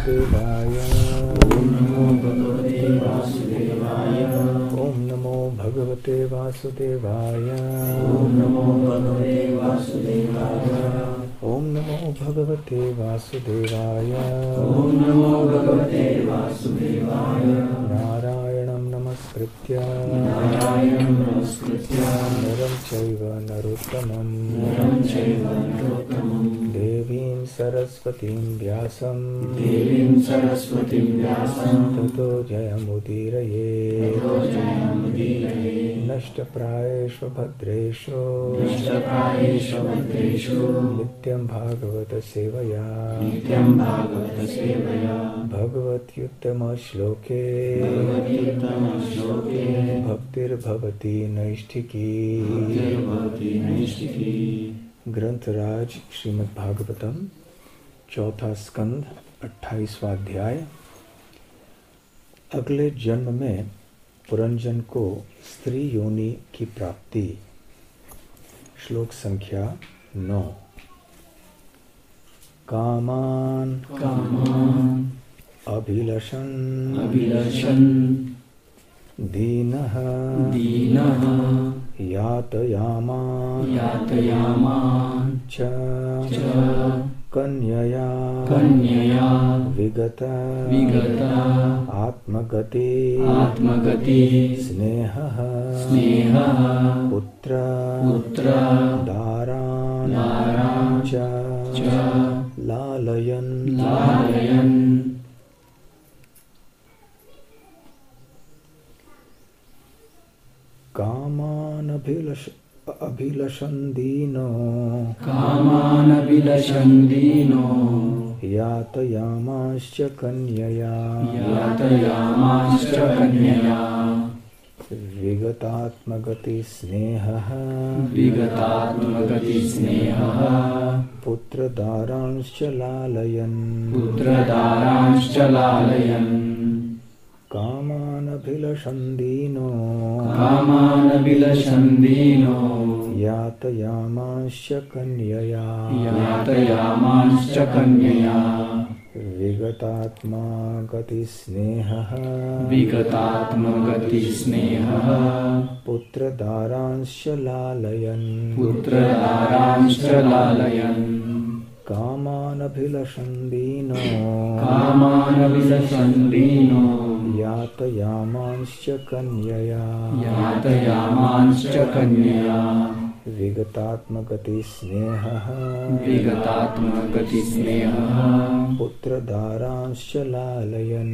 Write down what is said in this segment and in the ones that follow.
वासुदेवाय। ओम नमो भगवते वासुदेवाय। ओम नमो भगवते वासुदेवाय। ओम नमो भगवते वासुदेवाय। ओम नमो भगवते वासुदेवाय। ओम नमो भगवते वासुदेवाय। नारायणं नमस्कृत्य नरं चैव नरोत्तमं देवीं सरस्वतीं व्यासं ततो जयमुदीरये। नष्टप्रायेषु भद्रेषु नित्यं भागवत सेवया भगवत्युत्तमश्लोके भक्तिर्भवति नैष्ठिकी। ग्रंथराज श्रीमद् भागवतम, चौथा स्कंद, 28वां अध्याय। अगले जन्म में पुरंजन को स्त्री योनि की प्राप्ति। श्लोक संख्या 9। कामान अभिलषन् दीनः यातयामान् च कन्यया विगत आत्मगति स्नेहः पुत्र दारान् च लालयन्। कामानभिलषन्दीनो यातयामाश्च कन्यया विगतात्मगति स्नेहः पुत्रदारांश्च लालयन्। कामानभिलषन्दीनो यातयामाश्च कन्यया विगतात्मा गति स्नेहः पुत्रदारांश्च लालयन्। कामानभिलषन्दीनो यातयामांश्च कन्यया विगतात्मगति स्नेहः पुत्रदारांश्च लालयन्।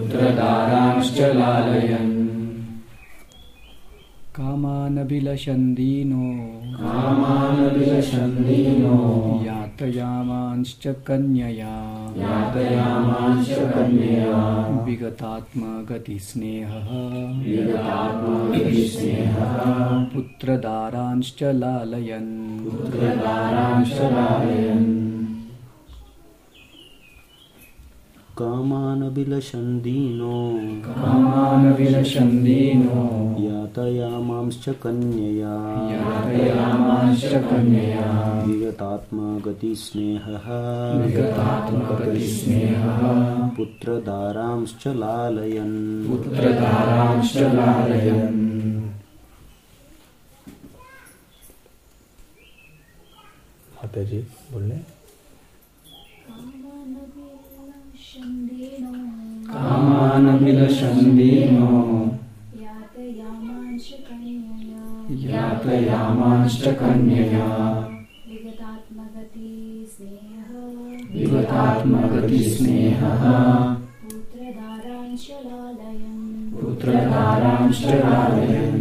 कामानभिलषन्दीनो यातयामांश्च कन्यया विगतात्मगति स्नेहः पुत्रदारांश्च लालयन्। कामानभिलषन्दीनो यातयामांश्च कन्यया विगतात्मगति स्नेहः पुत्रदारांश्च लालयन्। माता जी बोलने। कामानभिलषन्दीनो यातयामांश्च कन्यया विगतात्मगति स्नेहः पुत्रदारांश्च लालयन्।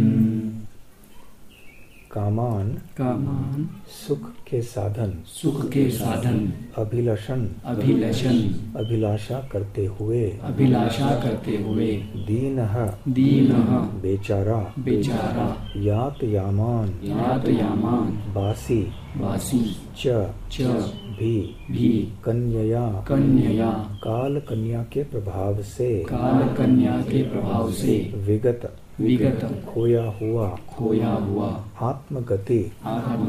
कामान सुख के साधन अभिलषण अभिलाषा करते हुए दीनः बेचारा यातयामान बासी च भी कन्यया काल कन्या के प्रभाव से विगत खोया हुआ आत्मगति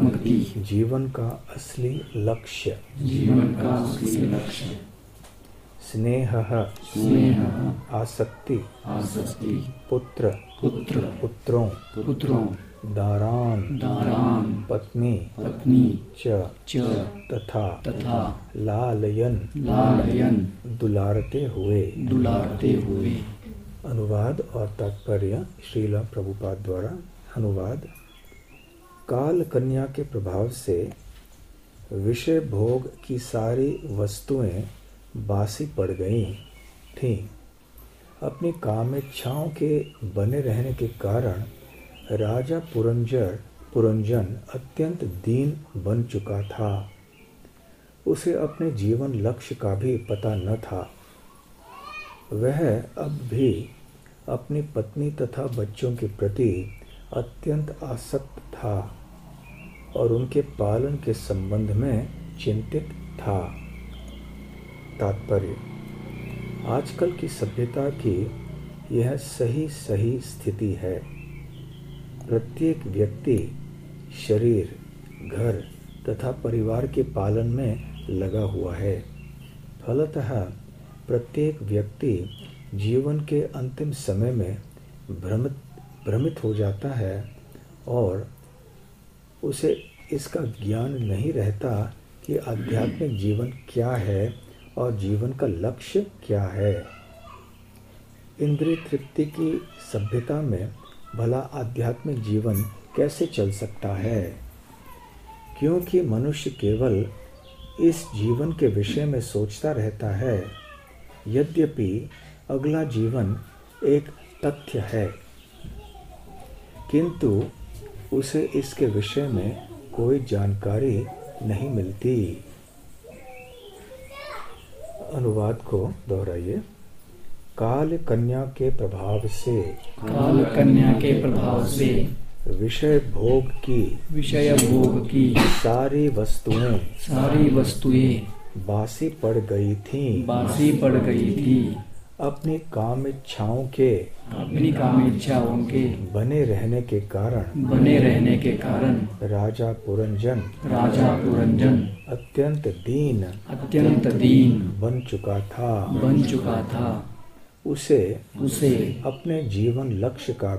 जीवन का असली लक्ष्य स्नेहः स्नेहः आसक्ति आसक्ति पुत्र पुत्र पुत्रों पुत्रों दारान दारान पत्नी पत्नी च च तथा तथा लालयन लालयन दुलारते हुए। दुलारते हुए। अनुवाद और तात्पर्य श्रील प्रभुपाद द्वारा अनुवाद। काल कन्या के प्रभाव से विषय भोग की सारी वस्तुएं बासी पड़ गई थीं। अपनी कामेच्छाओं के बने रहने के कारण राजा पुरंजन अत्यंत दीन बन चुका था। उसे अपने जीवन लक्ष्य का भी पता न था। वह अब भी अपनी पत्नी तथा बच्चों के प्रति अत्यंत आसक्त था और उनके पालन के संबंध में चिंतित था। तात्पर्य: आजकल की सभ्यता की यह सही स्थिति है। प्रत्येक व्यक्ति शरीर, घर तथा परिवार के पालन में लगा हुआ है। फलतः प्रत्येक व्यक्ति जीवन के अंतिम समय में भ्रमित हो जाता है और उसे इसका ज्ञान नहीं रहता कि आध्यात्मिक जीवन क्या है और जीवन का लक्ष्य क्या है। इंद्रिय तृप्ति की सभ्यता में भला आध्यात्मिक जीवन कैसे चल सकता है? क्योंकि मनुष्य केवल इस जीवन के विषय में सोचता रहता है। यद्यपि अगला जीवन एक तथ्य है, किंतु उसे इसके विषय में कोई जानकारी नहीं मिलती। अनुवाद को दोहराइए। काल कन्या के प्रभाव से, काल कन्या के प्रभाव से विषय भोग की सारी वस्तुएं बासी पड़ गई थीं। अपनी काम इच्छाओं के बने रहने के कारण राजा पुरंजन अत्यंत दीन बन चुका था। उसे अपने जीवन लक्ष्य का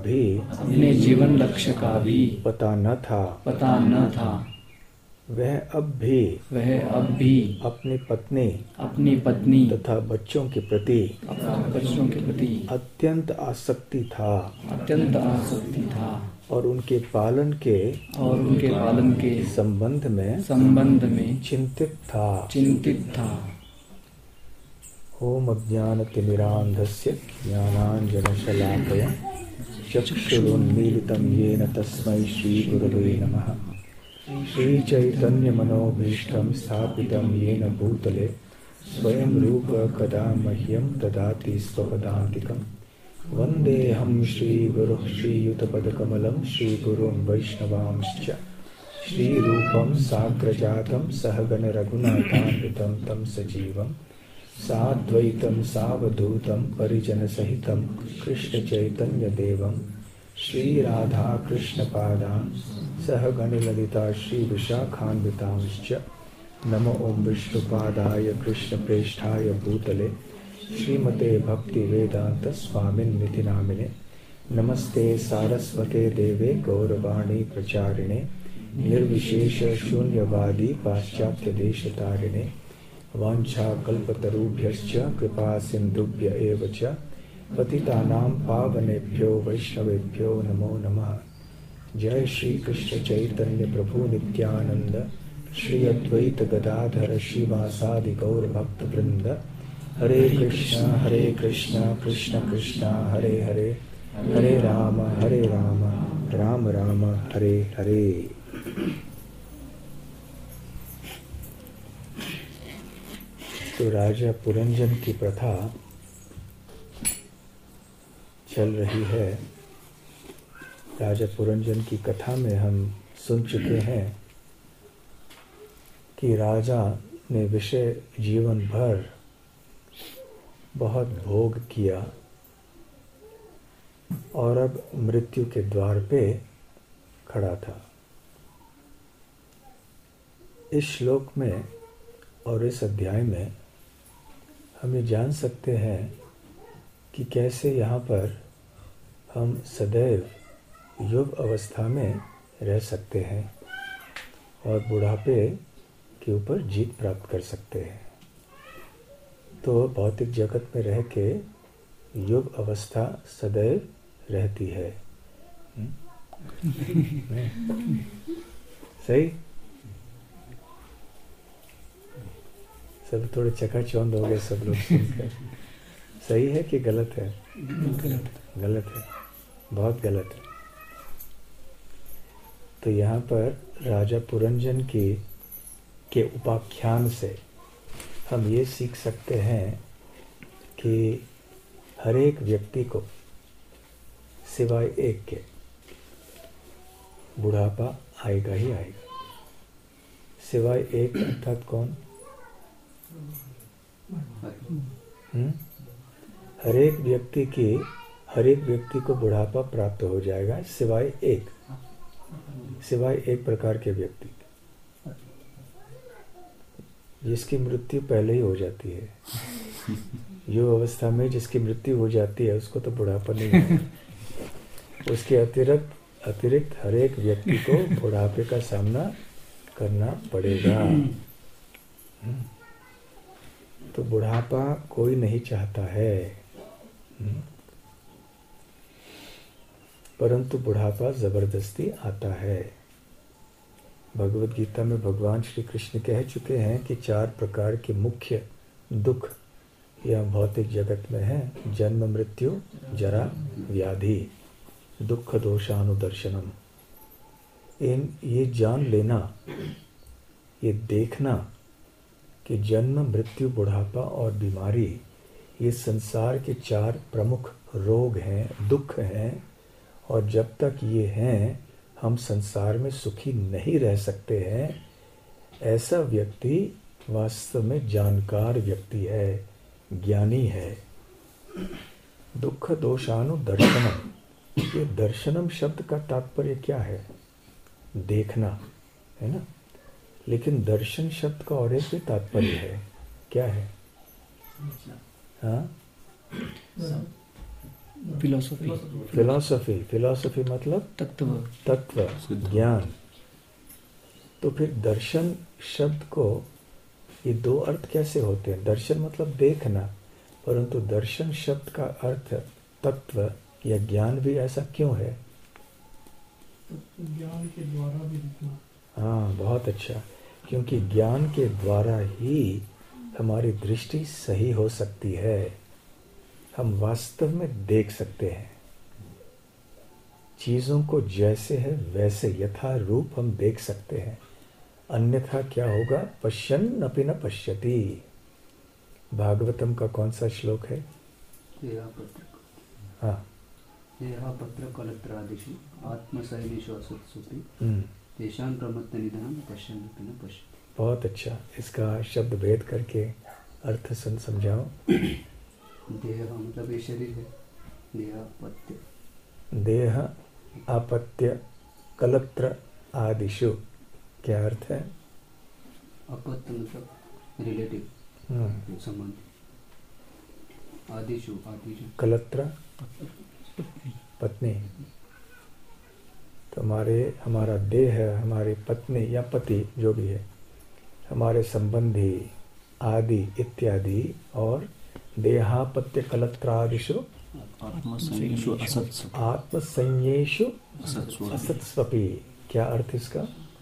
भी पता न था। वह अब भी अपनी पत्नी तथा बच्चों के प्रति अत्यंत आसक्ति था और उनके पालन के संबंध में चिंतित था। ओम अज्ञानतिमिरान्धस्य ज्ञानाञ्जनशलाकया चक्षुरुन्मीलितं येन तस्मै श्रीगुरवे नमः। श्रीचैतन्यमनोभीष्टं स्थापितं येन भूतले स्वयं रूप कदा मह्यं ददाति स्वपदान्तिकं। वन्देऽहं श्रीगुरुः श्रीयुतपदकमलं श्रीगुरुन् वैष्णवांश्च श्रीरूपं साग्रजातं सहगण रघुनाथान्वितं तं सजीवं साद्वैतं सावधूतं परिजनसहितं कृष्णचैतन्यदेवं श्रीराधाकृष्णपादां सहगणललिता श्रीविशाखान्वितांश्च। नमो ओं विष्णुपादाय कृष्णप्रेष्ठाय भूतले श्रीमते भक्तिवेदान्तस्वामिन्निति नामिने। नमस्ते सारस्वते देवे गौरवाणी प्रचारिणे निर्विशेष शून्यवादी पाश्चात्यदेशतारिणे। वाञ्छाकल्पतरुभ्यश्च कृपा सिन्धुभ्य एव च पतितानां पावनेभ्यो वैष्णवेभ्यो नमो नमः। जय श्री कृष्ण चैतन्य प्रभु नित्यानंद श्री अद्वैत गदाधर श्रीवासादि गौर भक्त वृंद। हरे कृष्णा कृष्ण कृष्णा हरे हरे, हरे राम राम राम हरे हरे। तो राजा पुरंजन की प्रथा चल रही है। राजा पुरंजन की कथा में हम सुन चुके हैं कि राजा ने विषय जीवन भर बहुत भोग किया और अब मृत्यु के द्वार पे खड़ा था। इस श्लोक में और इस अध्याय में हम ये जान सकते हैं कि कैसे यहाँ पर हम सदैव युग अवस्था में रह सकते हैं और बुढ़ापे के ऊपर जीत प्राप्त कर सकते हैं। तो भौतिक जगत में रह के युग अवस्था सदैव रहती है। सही? सब थोड़े चकाचौंध हो गए सब लोग सुनकर। सही है कि गलत है? गलत है, बहुत गलत है। तो यहाँ पर राजा पुरंजन के उपाख्यान से हम ये सीख सकते हैं कि हर एक व्यक्ति को सिवाय एक के बुढ़ापा आएगा ही आएगा। सिवाय एक अर्थात कौन? हर एक व्यक्ति को बुढ़ापा प्राप्त हो जाएगा सिवाय एक प्रकार के व्यक्ति जिसकी मृत्यु पहले ही हो जाती है। युग अवस्था में जिसकी मृत्यु हो जाती है उसको तो बुढ़ापा नहीं है। उसके अतिरिक्त हर एक व्यक्ति को बुढ़ापे का सामना करना पड़ेगा। तो बुढ़ापा कोई नहीं चाहता है, परंतु बुढ़ापा जबरदस्ती आता है। भगवद गीता में भगवान श्री कृष्ण कह चुके हैं कि 4 प्रकार के मुख्य दुख यह भौतिक जगत में है। जन्म, मृत्यु, जरा, व्याधि, दुख दोषानुदर्शनम। ये जान लेना, ये देखना कि जन्म, मृत्यु, बुढ़ापा और बीमारी ये संसार के 4 प्रमुख रोग हैं, दुख हैं, और जब तक ये हैं हम संसार में सुखी नहीं रह सकते हैं। ऐसा व्यक्ति वास्तव में जानकार व्यक्ति है, ज्ञानी है। दुख दोषानुदर्शनम, ये दर्शनम शब्द का तात्पर्य क्या है? देखना है ना। लेकिन दर्शन शब्द का और एक भी तात्पर्य है, क्या है? हाँ, फिलॉसफी मतलब तत्व ज्ञान। तो फिर दर्शन शब्द को ये 2 अर्थ कैसे होते हैं? दर्शन मतलब देखना, परंतु दर्शन शब्द का अर्थ तत्व या ज्ञान भी ऐसा क्यों है? ज्ञान के द्वारा भी दिखना। हाँ, बहुत अच्छा। क्योंकि ज्ञान के द्वारा ही हमारी दृष्टि सही हो सकती है। हम वास्तव में देख सकते हैं चीजों को, जैसे है वैसे यथा रूप हम देख सकते हैं। अन्यथा क्या होगा? पश्यन् अपि न पश्यति। भागवतम का कौन सा श्लोक है? हाँ, पत्र कलत्रादिषु आत्मशैलेषु असत्सुपि तेषां प्रमत्त निधनं पश्यन् अपि न पश्यति। बहुत अच्छा। इसका शब्द भेद करके अर्थ समझाओ। देह मतलब ये शरीर है। देह अपत्य कलत्र आदिषु, क्या अर्थ है? अपत्य मतलब रिलेटिव, संबंध। आदिषु कलत्र पत्नी। तो हमारा देह, हमारी पत्नी या पति जो भी है, हमारे संबंधी आदि इत्यादि, और देहापत्य कलत्रादिषु आत्मसंयेषु असत्स्वपि। क्या अर्थ इसका?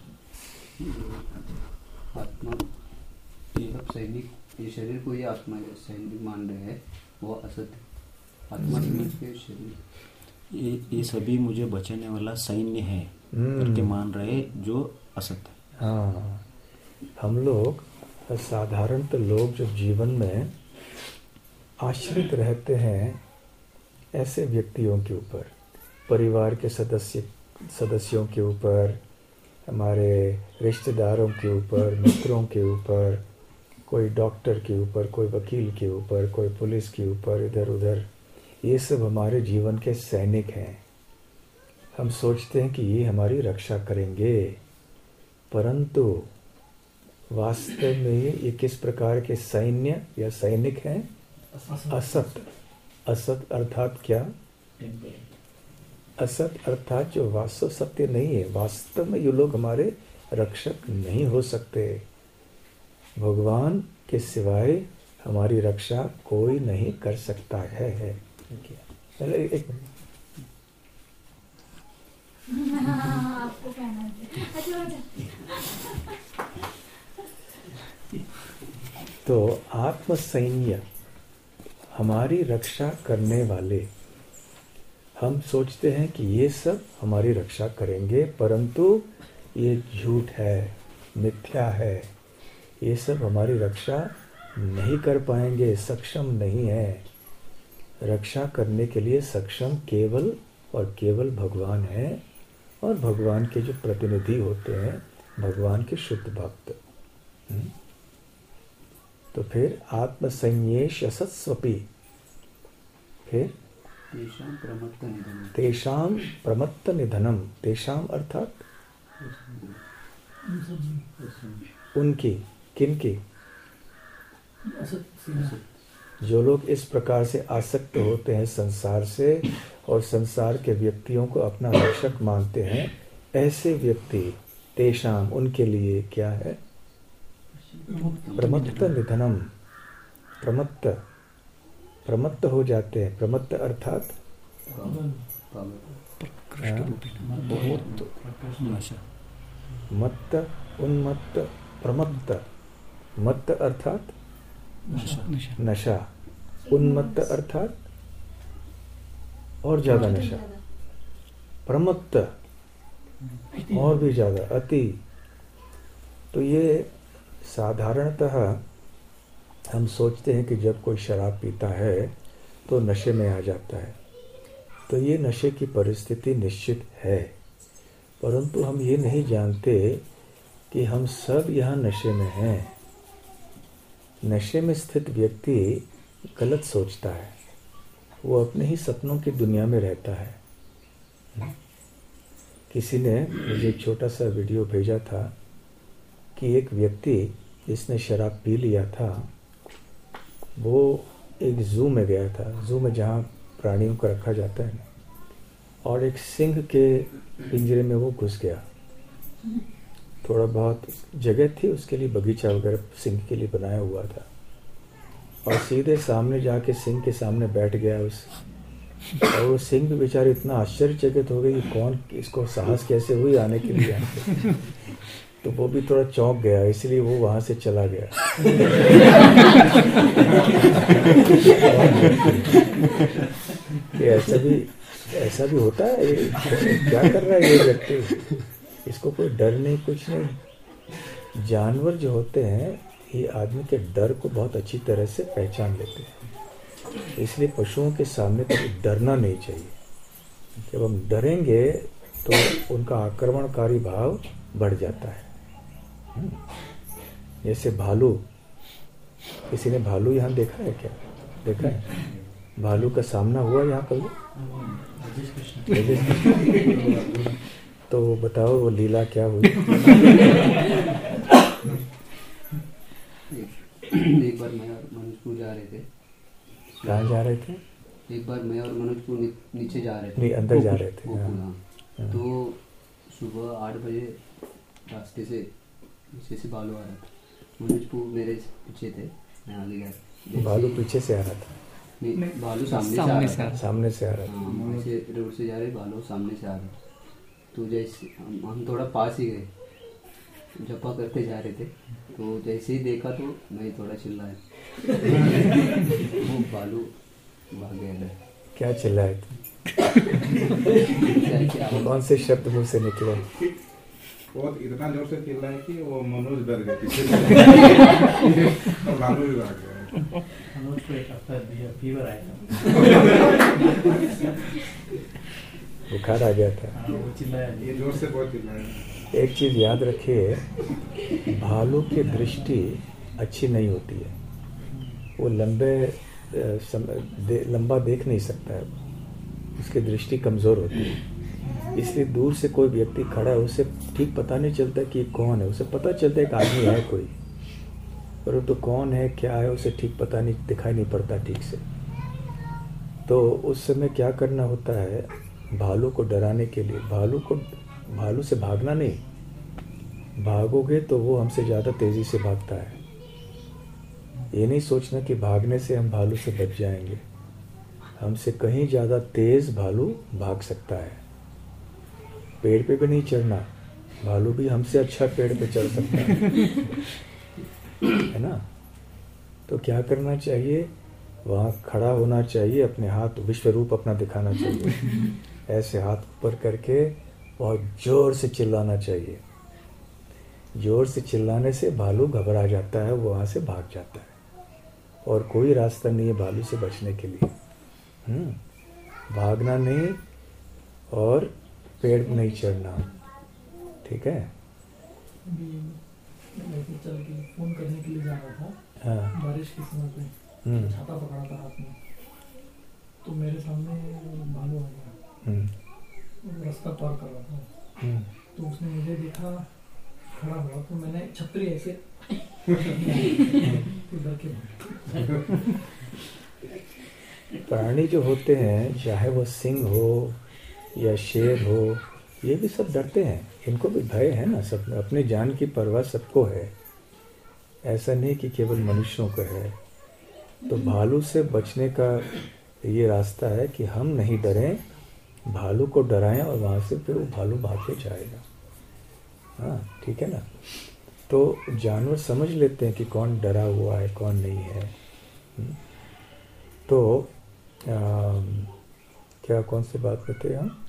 आत्मा सैनिक, ये शरीर को ये आत्मा सैनिक मान रहे हैं, वो असत। आत्मा के शरीर ये सभी मुझे बचाने वाला सैन्य है करके मान रहे जो असत है। हाँ, हम लोग साधारणतः लोग जो जीवन में आश्रित रहते हैं ऐसे व्यक्तियों के ऊपर, परिवार के सदस्यों के ऊपर, हमारे रिश्तेदारों के ऊपर, मित्रों के ऊपर, कोई डॉक्टर के ऊपर, कोई वकील के ऊपर, कोई पुलिस के ऊपर, इधर उधर, ये सब हमारे जीवन के सैनिक हैं। हम सोचते हैं कि ये हमारी रक्षा करेंगे, परंतु वास्तव में ये किस प्रकार के सैन्य या सैनिक हैं? असत। असत अर्थात क्या? असत अर्थात जो वास्तव सत्य नहीं है। वास्तव में ये लोग हमारे रक्षक नहीं हो सकते। भगवान के सिवाय हमारी रक्षा कोई नहीं कर सकता है। एक आपको कहना है। तो आत्मसैन्य हमारी रक्षा करने वाले, हम सोचते हैं कि ये सब हमारी रक्षा करेंगे, परंतु ये झूठ है, मिथ्या है। ये सब हमारी रक्षा नहीं कर पाएंगे, सक्षम नहीं है। रक्षा करने के लिए सक्षम केवल और केवल भगवान है, और भगवान के जो प्रतिनिधि होते हैं, भगवान के शुद्ध भक्त। तो फिर आत्मसंयेश असत्स्वपि, फिर तेषाम प्रमत्त निधनम। तेषाम अर्थात उनकी, किनकी? जो लोग इस प्रकार से आसक्त होते हैं संसार से और संसार के व्यक्तियों को अपना रक्षक मानते हैं, ऐसे व्यक्ति, तेषाम उनके लिए क्या है? प्रमत्त निधनम। प्रमत्त, प्रमत्त हो जाते हैं। प्रमत्त अर्थात मत्त, उन्मत्त, प्रमत्त। मत्त अर्थात नशा, उन्मत्त अर्थात और ज्यादा नशा, प्रमत्त और भी ज्यादा, अति। तो ये साधारणतः हम सोचते हैं कि जब कोई शराब पीता है तो नशे में आ जाता है, तो ये नशे की परिस्थिति निश्चित है, परंतु हम ये नहीं जानते कि हम सब यहाँ नशे में हैं। नशे में स्थित व्यक्ति गलत सोचता है, वो अपने ही सपनों की दुनिया में रहता है। किसी ने मुझे एक छोटा सा वीडियो भेजा था कि एक व्यक्ति जिसने शराब पी लिया था, वो एक जू में गया था, जू में जहाँ प्राणियों को रखा जाता है, और एक सिंह के पिंजरे में वो घुस गया। थोड़ा बहुत जगह थी उसके लिए, बगीचा वगैरह सिंह के लिए बनाया हुआ था, और सीधे सामने जाके सिंह के सामने बैठ गया उस, और वो सिंह भी बेचारे इतना आश्चर्यचकित हो गई कि कौन, इसको साहस कैसे हुई आने के लिए। तो वो भी थोड़ा चौंक गया, इसलिए वो वहां से चला गया। ऐसा भी होता है। ये क्या कर रहा है ये व्यक्ति? इसको कोई डर नहीं, कुछ नहीं। जानवर जो होते हैं ये आदमी के डर को बहुत अच्छी तरह से पहचान लेते हैं, इसलिए पशुओं के सामने कभी डरना नहीं चाहिए। जब हम डरेंगे तो उनका आक्रमणकारी भाव बढ़ जाता है। जैसे भालू, किसी ने भालू यहाँ देखा है क्या? देखा है? भालू का सामना हुआ यहाँ कभी? तो बताओ वो लीला क्या हुई? एक बार मैं और मनोजपुर जा रहे थे। कहाँ जा रहे थे? एक बार मैं और मनोजपुर नीचे जा रहे थे, नहीं अंदर जा रहे थे। हाँ। तो सुबह 8 बजे रास्ते से पीछे से भालू आ रहा था। मनोजपुर मेरे पीछे थे, मैं आगे गया। भालू पीछे से आ रहा था? नहीं, भालू सामने से आ रहा था। हाँ, ऐसे रोड से जा रहे, भालू सामने से आ रहा। तो जैसे हम थोड़ा पास ही गए, जपा करते जा रहे थे, तो जैसे ही देखा तो मैं थोड़ा चिल्लाया। वो भालू भाग गया। क्या चिल्लाए थे? कौन से शब्द मुंह से निकले? वो इतना जोर से चिल्लाया कि वो मनोज डर गया पीछे और भालू भी भाग गया। मनोज को एक हफ्ता दिया, फीवर आया था, बुखार आ गया था। वो चिल्लाया, ये जोर से बहुत चिल्लाया। एक चीज याद रखिए, भालू की दृष्टि अच्छी नहीं होती है। वो लंबा देख नहीं सकता है, उसकी दृष्टि कमजोर होती है। इसलिए दूर से कोई व्यक्ति खड़ा है, उसे ठीक पता नहीं चलता कि कौन है, उसे पता चलता है कि आदमी है कोई। परंतु कौन है क्या है उसे ठीक पता नहीं, दिखाई नहीं पड़ता ठीक से। तो उस समय क्या करना होता है, भालू को डराने के लिए, भालू से भागना नहीं, भागोगे तो वो हमसे ज़्यादा तेज़ी से भागता है। ये नहीं सोचना कि भागने से हम भालू से बच जाएंगे, हमसे कहीं ज़्यादा तेज़ भालू भाग सकता है। पेड़ पे भी नहीं चढ़ना, भालू भी हमसे अच्छा पेड़ पे चढ़ सकता है ना। तो क्या करना चाहिए, वहाँ खड़ा होना चाहिए, अपने हाथ विश्व रूप अपना दिखाना चाहिए, ऐसे हाथ ऊपर करके बहुत जोर से चिल्लाना चाहिए। जोर से चिल्लाने से भालू घबरा जाता है, वो वहाँ से भाग जाता है, और कोई रास्ता नहीं है भालू से बचने के लिए। भागना नहीं और पेड़ नहीं चढ़ना, ठीक है। चल के फोन करने के लिए जा रहा था, हाँ। बारिश के समय पे छाता पकड़ा था हाथ में, तो मेरे सामने भालू आ गया, रास्ता पार कर रहा था, तो उसने मुझे देखा खड़ा हुआ, तो मैंने छतरी ऐसे डर के प्राणी जो होते हैं, चाहे वो सिंह हो या शेर हो, ये भी सब डरते हैं, इनको भी भय है ना, सब अपने जान की परवाह सबको है, ऐसा नहीं कि केवल मनुष्यों को है। तो भालू से बचने का ये रास्ता है कि हम नहीं डरें, भालू को डराएं, और वहाँ से फिर वो भालू भाग के जाएगा। हाँ, ठीक है ना। तो जानवर समझ लेते हैं कि कौन डरा हुआ है, कौन नहीं है। तो क्या कौन सी बात पे थे हम?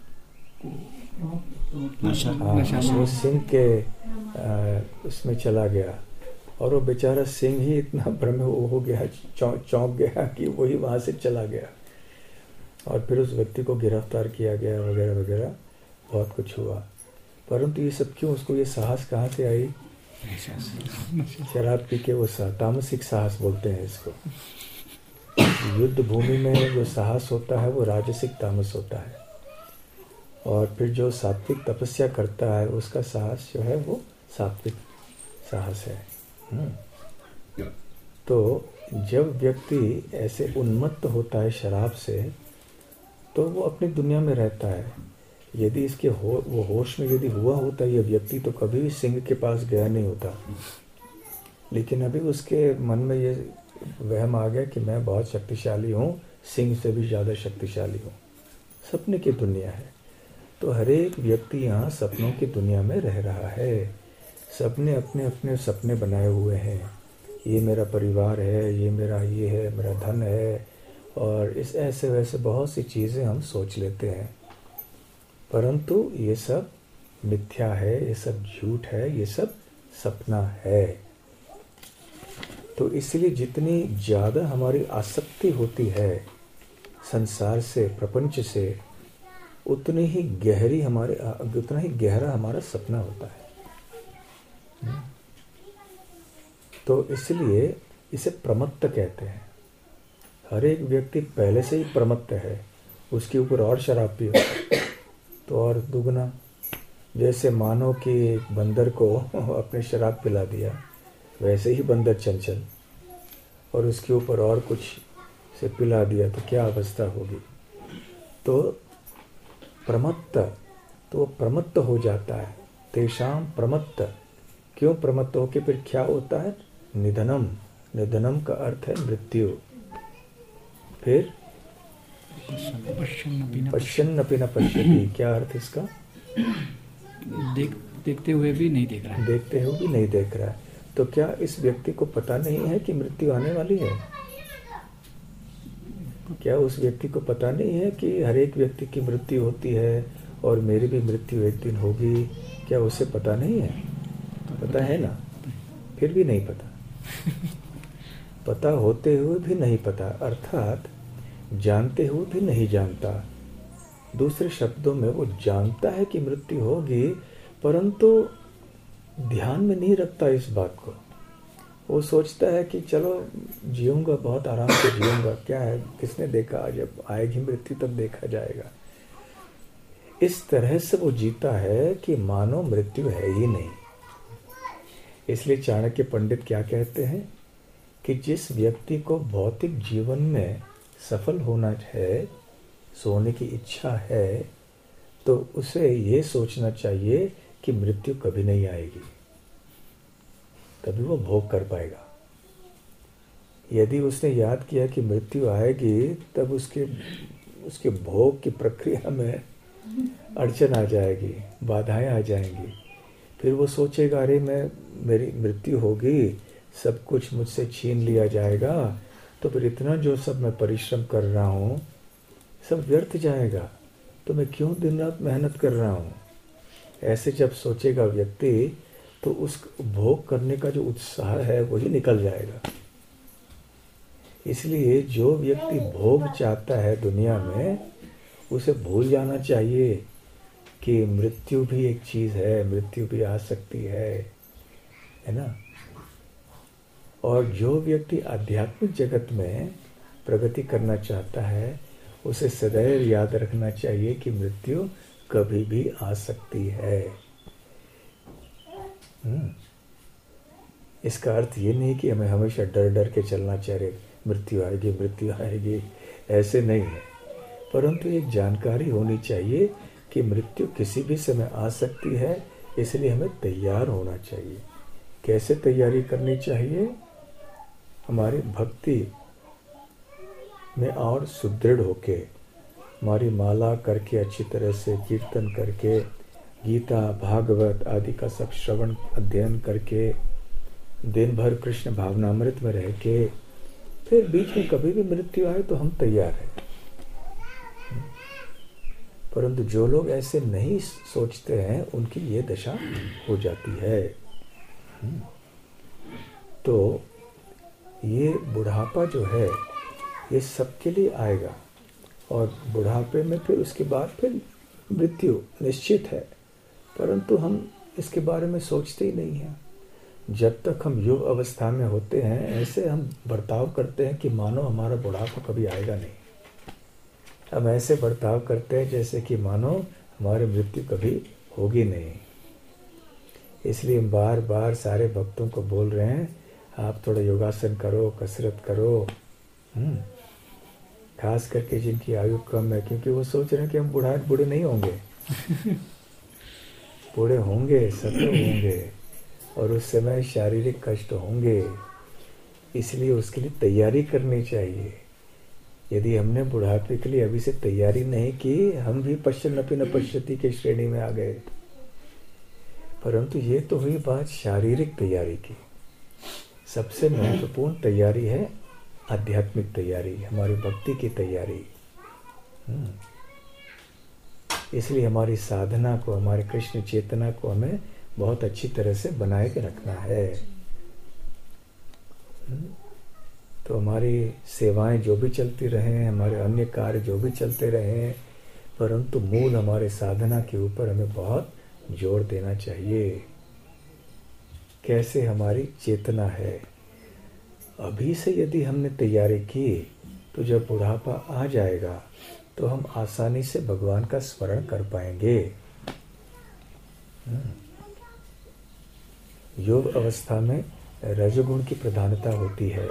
वो सिंह के उसमें चला गया, और वो बेचारा सिंह ही इतना भ्रम हो गया, चौंक गया कि वही वहाँ से चला गया, और फिर उस व्यक्ति को गिरफ्तार किया गया वगैरह वगैरह, बहुत कुछ हुआ। परंतु ये सब क्यों, उसको ये साहस कहाँ से आई? शराब पी के वो तामसिक साहस बोलते हैं इसको। युद्ध भूमि में जो साहस होता है वो राजसिक तामस होता है, और फिर जो सात्विक तपस्या करता है उसका साहस जो है वो सात्विक साहस है। तो जब व्यक्ति ऐसे उन्मत्त होता है शराब से, तो वो अपनी दुनिया में रहता है। यदि इसके वो होश में यदि हुआ होता ये व्यक्ति, तो कभी भी सिंह के पास गया नहीं होता। लेकिन अभी उसके मन में ये वहम आ गया कि मैं बहुत शक्तिशाली हूँ, सिंह से भी ज़्यादा शक्तिशाली हूँ। सपने की दुनिया है। तो हर एक व्यक्ति यहाँ सपनों की दुनिया में रह रहा है। सबने अपने अपने सपने बनाए हुए हैं, ये मेरा परिवार है, ये मेरा ये है, मेरा धन है, और इस ऐसे वैसे बहुत सी चीज़ें हम सोच लेते हैं। परंतु ये सब मिथ्या है, ये सब झूठ है, ये सब सपना है। तो इसलिए जितनी ज़्यादा हमारी आसक्ति होती है संसार से, प्रपंच से, उतनी ही गहरा हमारा सपना होता है। तो इसलिए इसे प्रमत्त कहते हैं। हर एक व्यक्ति पहले से ही प्रमत्त है, उसके ऊपर और शराब पियो तो और दुगना। जैसे मानो कि एक बंदर को अपने शराब पिला दिया, वैसे ही बंदर चंचल, और उसके ऊपर और कुछ से पिला दिया तो क्या अवस्था होगी। तो प्रमत्त, तो वो प्रमत्त हो जाता है। तेषाम प्रमत्त, क्यों प्रमत्त होके फिर क्या होता है? निधनम। निधनम का अर्थ है मृत्यु। फिर पश्यन्नपि न पश्यति, क्या अर्थ इसका? देखते हुए भी नहीं देख रहा है। देखते हुए भी नहीं देख रहा है। तो क्या इस व्यक्ति को पता नहीं है कि मृत्यु आने वाली है? क्या उस व्यक्ति को पता नहीं है कि हर एक व्यक्ति की मृत्यु होती है और मेरी भी मृत्यु एक दिन होगी? क्या उसे पता नहीं है? पता है ना, फिर भी नहीं पता। पता होते हुए भी नहीं पता, अर्थात जानते हुए भी नहीं जानता। दूसरे शब्दों में वो जानता है कि मृत्यु होगी, परंतु ध्यान में नहीं रखता इस बात को। वो सोचता है कि चलो जीऊंगा, बहुत आराम से जीऊंगा, क्या है, किसने देखा, जब आएगी मृत्यु तब देखा जाएगा। इस तरह से वो जीता है कि मानो मृत्यु है ही नहीं। इसलिए चाणक्य पंडित क्या कहते हैं? कि जिस व्यक्ति को भौतिक जीवन में सफल होना है, सोने की इच्छा है, तो उसे ये सोचना चाहिए कि मृत्यु कभी नहीं आएगी, तभी वो भोग कर पाएगा। यदि उसने याद किया कि मृत्यु आएगी, तब उसके भोग की प्रक्रिया में अड़चन आ जाएगी, बाधाएं आ जाएंगी। फिर वो सोचेगा, अरे मेरी मृत्यु होगी, सब कुछ मुझसे छीन लिया जाएगा, तो फिर इतना जो सब मैं परिश्रम कर रहा हूँ सब व्यर्थ जाएगा, तो मैं क्यों दिन रात मेहनत कर रहा हूँ। ऐसे जब सोचेगा व्यक्ति, तो उस भोग करने का जो उत्साह है वही निकल जाएगा। इसलिए जो व्यक्ति भोग चाहता है दुनिया में, उसे भूल जाना चाहिए कि मृत्यु भी एक चीज़ है, मृत्यु भी आ सकती है ना। और जो व्यक्ति आध्यात्मिक जगत में प्रगति करना चाहता है, उसे सदैव याद रखना चाहिए कि मृत्यु कभी भी आ सकती है। इसका अर्थ ये नहीं कि हमें हमेशा डर डर के चलना चाहिए, मृत्यु आएगी मृत्यु आएगी, ऐसे नहीं है। परंतु एक जानकारी होनी चाहिए कि मृत्यु किसी भी समय आ सकती है, इसलिए हमें तैयार होना चाहिए। कैसे तैयारी करनी चाहिए? हमारी भक्ति में और सुदृढ़ होके, हमारी माला करके, अच्छी तरह से कीर्तन करके, गीता भागवत आदि का सब श्रवण अध्ययन करके, दिन भर कृष्ण भावनामृत में रह के, फिर बीच में कभी भी मृत्यु आए तो हम तैयार हैं। परंतु जो लोग ऐसे नहीं सोचते हैं, उनकी ये दशा हो जाती है। तो ये बुढ़ापा जो है, ये सबके लिए आएगा, और बुढ़ापे में फिर उसके बाद फिर मृत्यु निश्चित है, परंतु हम इसके बारे में सोचते ही नहीं हैं। जब तक हम युवा अवस्था में होते हैं, ऐसे हम बर्ताव करते हैं कि मानो हमारा बुढ़ापा कभी आएगा नहीं। हम ऐसे बर्ताव करते हैं जैसे कि मानो हमारी मृत्यु कभी होगी नहीं। इसलिए हम बार बार सारे भक्तों को बोल रहे हैं, आप थोड़ा योगासन करो, कसरत करो। खास करके जिनकी आयु कम है, क्योंकि वो सोच रहे हैं कि हम बूढ़े नहीं होंगे। बूढ़े होंगे, सत्य होंगे, और उस समय शारीरिक कष्ट होंगे, इसलिए उसके लिए तैयारी करनी चाहिए। यदि हमने बुढ़ापे के लिए अभी से तैयारी नहीं की, हम भी पश्चिन्नपि न पश्यति की श्रेणी में आ गए। परंतु ये तो हुई बात शारीरिक तैयारी की। सबसे महत्वपूर्ण तैयारी है आध्यात्मिक तैयारी, हमारी भक्ति की तैयारी। इसलिए हमारी साधना को, हमारे कृष्ण चेतना को हमें बहुत अच्छी तरह से बनाए के रखना है। तो हमारी सेवाएं जो भी चलती रहें, हमारे अन्य कार्य जो भी चलते रहें, परंतु मूल हमारे साधना के ऊपर हमें बहुत जोर देना चाहिए। कैसे हमारी चेतना है, अभी से यदि हमने तैयारी की, तो जब बुढ़ापा आ जाएगा तो हम आसानी से भगवान का स्मरण कर पाएंगे। योग अवस्था में रजोगुण की प्रधानता होती है,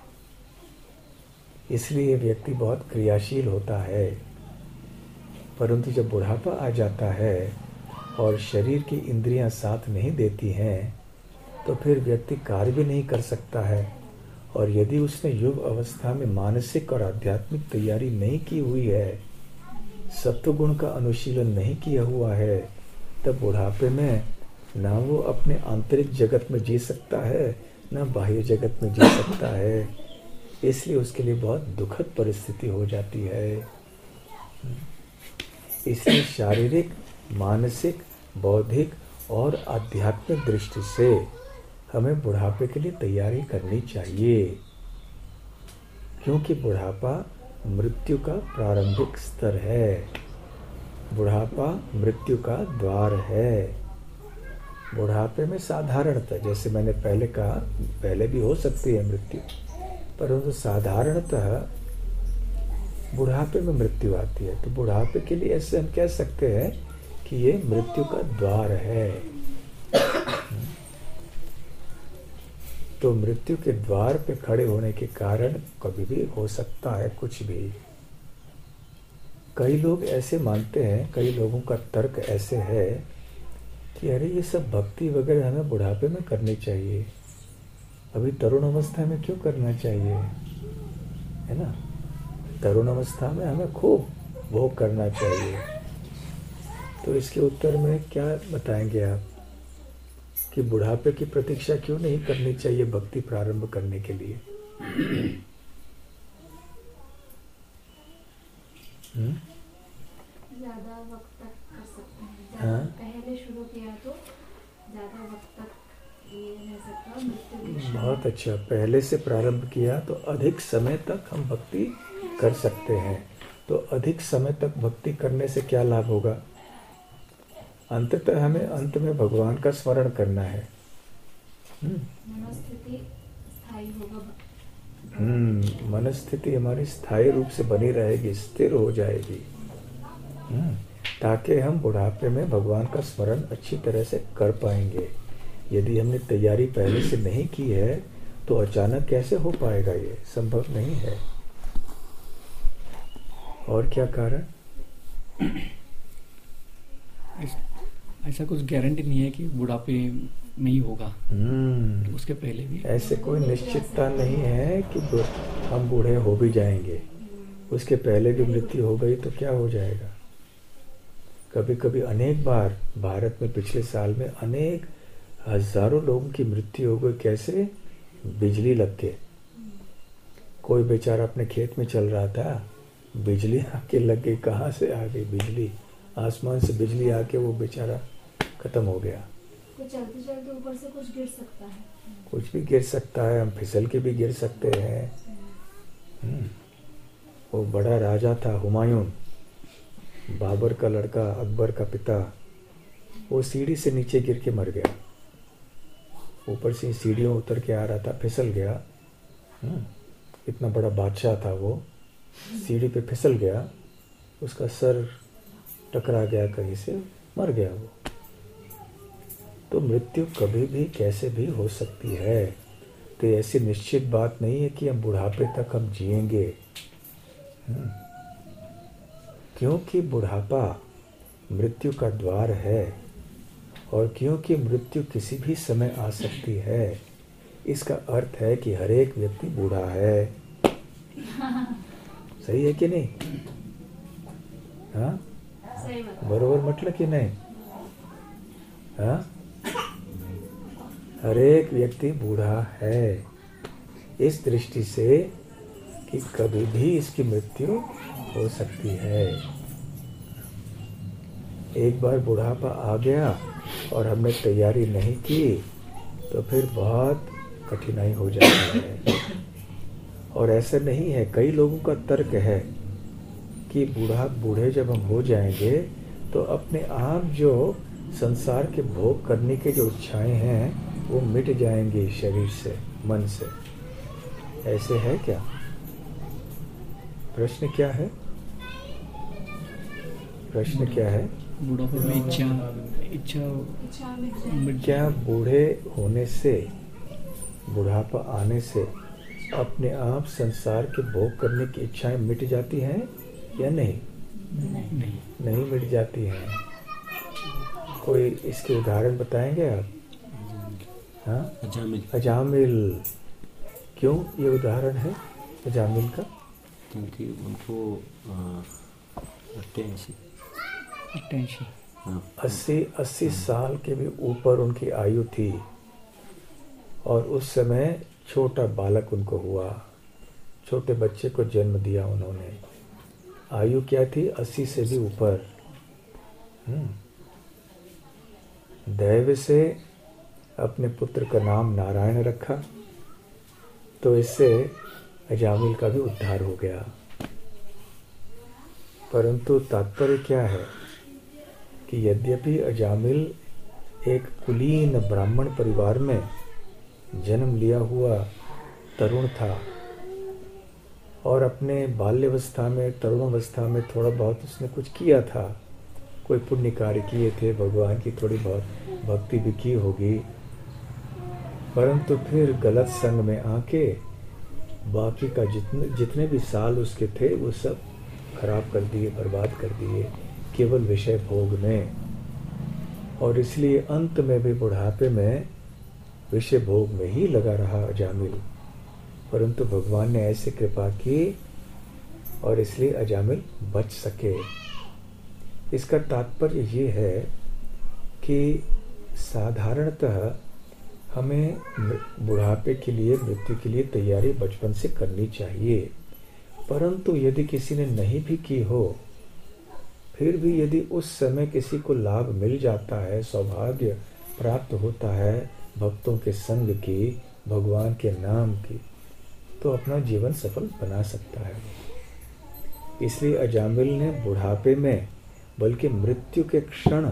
इसलिए व्यक्ति बहुत क्रियाशील होता है। परंतु जब बुढ़ापा आ जाता है और शरीर की इंद्रियां साथ नहीं देती हैं, तो फिर व्यक्ति कार्य भी नहीं कर सकता है। और यदि उसने युग अवस्था में मानसिक और आध्यात्मिक तैयारी नहीं की हुई है, सत्वगुण का अनुशीलन नहीं किया हुआ है, तब बुढ़ापे में ना वो अपने आंतरिक जगत में जी सकता है, ना बाह्य जगत में जी सकता है। इसलिए उसके लिए बहुत दुखद परिस्थिति हो जाती है। इसलिए शारीरिक, मानसिक, बौद्धिक और आध्यात्मिक दृष्टि से हमें बुढ़ापे के लिए तैयारी करनी चाहिए, क्योंकि बुढ़ापा मृत्यु का प्रारंभिक स्तर है। बुढ़ापा मृत्यु का द्वार है। बुढ़ापे में साधारणतः, जैसे मैंने पहले कहा, पहले भी हो सकती है मृत्यु, परंतु साधारणतः बुढ़ापे में मृत्यु आती है। तो बुढ़ापे के लिए ऐसे हम कह सकते हैं कि ये मृत्यु का द्वार है। तो मृत्यु के द्वार पे खड़े होने के कारण कभी भी हो सकता है कुछ भी। कई लोग ऐसे मानते हैं, कई लोगों का तर्क ऐसे है कि अरे ये सब भक्ति वगैरह हमें बुढ़ापे में करनी चाहिए, अभी तरुण अवस्था में क्यों करना चाहिए, है ना। तरुण अवस्था में हमें खूब भोग करना चाहिए। तो इसके उत्तर में क्या बताएंगे आप कि बुढ़ापे की प्रतीक्षा क्यों नहीं करनी चाहिए भक्ति प्रारंभ करने के लिए? ज्यादा वक्त तक कर सकते हैं। हाँ? पहले शुरू किया तो ज्यादा वक्त तक ये रह सकता है मृत्यु के क्षण। बहुत अच्छा, पहले से प्रारंभ किया तो अधिक समय तक हम भक्ति कर सकते हैं। तो अधिक समय तक भक्ति करने से क्या लाभ होगा? अंततः हमें अंत में भगवान का स्मरण करना है। मनोस्थिति स्थायी होगा। मनस्थिति हमारी स्थायी रूप से बनी रहेगी, स्थिर हो जाएगी, ताकि हम बुढ़ापे में भगवान का स्मरण अच्छी तरह से कर पाएंगे। यदि हमने तैयारी पहले से नहीं की है तो अचानक कैसे हो पाएगा? ये संभव नहीं है। और क्या कारण? ऐसा कुछ गारंटी नहीं है कि बुढ़ापे में ही होगा, उसके पहले भी ऐसे कोई निश्चितता नहीं है कि हम बूढ़े हो भी जाएंगे, उसके पहले भी मृत्यु हो गई तो क्या हो जाएगा। कभी कभी अनेक बार भारत में पिछले साल में अनेक हजारों लोगों की मृत्यु हो गई। कैसे? बिजली लग के। कोई बेचारा अपने खेत में चल रहा था, बिजली आके लग गई। कहाँ से आ गई बिजली? आसमान से बिजली आके वो बेचारा खत्म हो गया। तो चलते चलते ऊपर से कुछ गिर सकता है, कुछ भी गिर सकता है, हम फिसल के भी गिर सकते हैं। वो बड़ा राजा था हुमायूं, बाबर का लड़का, अकबर का पिता। वो सीढ़ी से नीचे गिर के मर गया। ऊपर से सीढ़ियों उतर के आ रहा था, फिसल गया। इतना बड़ा बादशाह था वो, सीढ़ी पे फिसल गया, उसका सर टकरा गया कहीं से, मर गया वो। तो मृत्यु कभी भी कैसे भी हो सकती है। तो ऐसी निश्चित बात नहीं है कि हम बुढ़ापे तक हम जिएंगे, क्योंकि बुढ़ापा मृत्यु का द्वार है और क्योंकि मृत्यु किसी भी समय आ सकती है। इसका अर्थ है कि हर एक व्यक्ति बूढ़ा है। सही है कि नहीं? हाँ, सही बात। बरोबर मतलब कि नहीं? हाँ, हर एक व्यक्ति बूढ़ा है, इस दृष्टि से कि कभी भी इसकी मृत्यु हो सकती है। एक बार बुढ़ापा आ गया और हमने तैयारी नहीं की तो फिर बहुत कठिनाई हो जाती है। और ऐसा नहीं है, कई लोगों का तर्क है कि बूढ़े जब हम हो जाएंगे तो अपने आप जो संसार के भोग करने के जो इच्छाएं हैं वो मिट जाएंगी शरीर से, मन से। ऐसे है क्या? प्रश्न क्या है? प्रश्न क्या है? बुढ़ापे में इच्छा क्या बूढ़े होने से, बुढ़ापा आने से अपने आप संसार के भोग करने की इच्छाएं मिट जाती हैं या नहीं? नहीं मिट जाती हैं। कोई इसके उदाहरण बताएंगे आप? हाँ, अजामिल। क्यों ये उदाहरण है अजामिल का? क्योंकि उनको 80 साल के भी ऊपर उनकी आयु थी और उस समय छोटा बालक उनको हुआ, छोटे बच्चे को जन्म दिया उन्होंने। आयु क्या थी? 80 से भी ऊपर। दैव से अपने पुत्र का नाम नारायण रखा तो इससे अजामिल का भी उद्धार हो गया। परंतु तात्पर्य क्या है कि यद्यपि अजामिल एक कुलीन ब्राह्मण परिवार में जन्म लिया हुआ तरुण था और अपने बाल्यावस्था में, तरुणावस्था में थोड़ा बहुत उसने कुछ किया था, कोई पुण्य कार्य किए थे, भगवान की थोड़ी बहुत भक्ति भी की होगी, परंतु फिर गलत संग में आके बाकी का जितने भी साल उसके थे वो सब खराब कर दिए, बर्बाद कर दिए केवल विषय भोग में। और इसलिए अंत में भी बुढ़ापे में विषय भोग में ही लगा रहा अजामिल। परंतु भगवान ने ऐसे कृपा की और इसलिए अजामिल बच सके। इसका तात्पर्य ये है कि साधारणतः हमें बुढ़ापे के लिए, मृत्यु के लिए तैयारी बचपन से करनी चाहिए। परंतु यदि किसी ने नहीं भी की हो, फिर भी यदि उस समय किसी को लाभ मिल जाता है, सौभाग्य प्राप्त होता है भक्तों के संग की, भगवान के नाम की, तो अपना जीवन सफल बना सकता है। इसलिए अजामिल ने बुढ़ापे में, बल्कि मृत्यु के क्षण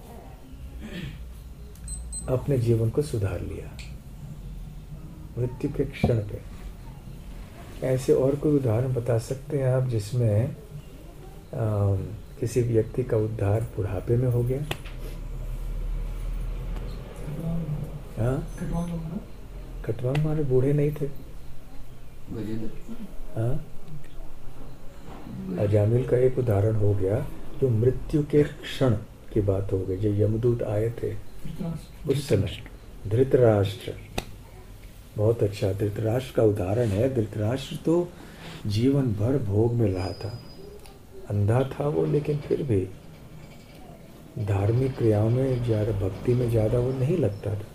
अपने जीवन को सुधार लिया। मृत्यु के क्षण पे। ऐसे और कोई उदाहरण बता सकते हैं आप जिसमें किसी व्यक्ति का उद्धार बुढ़ापे में हो गया? हाँ, खटवांग मारे बूढ़े नहीं थे। हाँ, अजामिल का एक उदाहरण हो गया जो मृत्यु के क्षण की बात हो गई। जो यमदूत आए थे उस समय, धृतराष्ट्र, बहुत अच्छा धृतराष्ट्र का उदाहरण है। धृतराष्ट्र तो जीवन भर भोग में रहा था, अंधा था वो, लेकिन फिर भी धार्मिक क्रियाओं में ज्यादा, भक्ति में ज्यादा वो नहीं लगता था।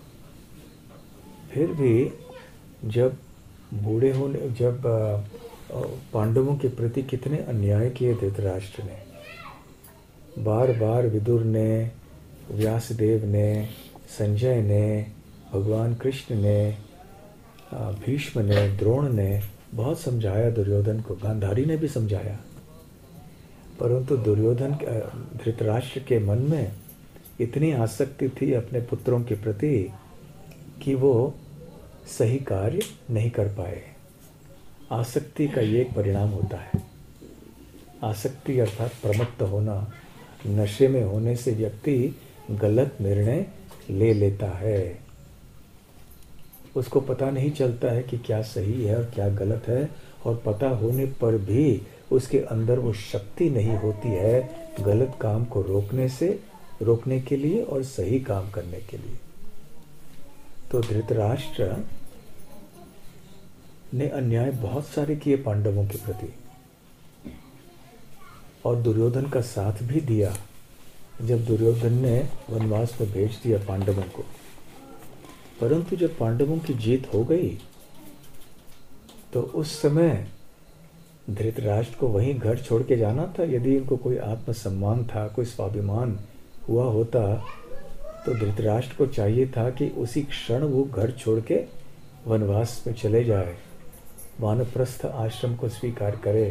फिर भी जब बूढ़े होने, जब पांडवों के प्रति कितने अन्याय किए धृतराष्ट्र ने, बार बार विदुर ने, व्यासदेव ने, संजय ने, भगवान कृष्ण ने, भीष्म ने, द्रोण ने बहुत समझाया दुर्योधन को, गांधारी ने भी समझाया। परंतु दुर्योधन, धृतराष्ट्र के मन में इतनी आसक्ति थी अपने पुत्रों के प्रति कि वो सही कार्य नहीं कर पाए। आसक्ति का ये एक परिणाम होता है। आसक्ति अर्थात प्रमत्त होना, नशे में होने से व्यक्ति गलत निर्णय ले लेता है। उसको पता नहीं चलता है कि क्या सही है और क्या गलत है, और पता होने पर भी उसके अंदर वो शक्ति नहीं होती है गलत काम को रोकने के लिए और सही काम करने के लिए। तो धृतराष्ट्र ने अन्याय बहुत सारे किए पांडवों के प्रति, और दुर्योधन का साथ भी दिया जब दुर्योधन ने वनवास में भेज दिया पांडवों को। परंतु जब पांडवों की जीत हो गई तो उस समय धृतराष्ट्र को वहीं घर छोड़ के जाना था। यदि इनको कोई आत्मसम्मान था, कोई स्वाभिमान हुआ होता, तो धृतराष्ट्र को चाहिए था कि उसी क्षण वो घर छोड़ के वनवास में चले जाए, वानप्रस्थ आश्रम को स्वीकार करे,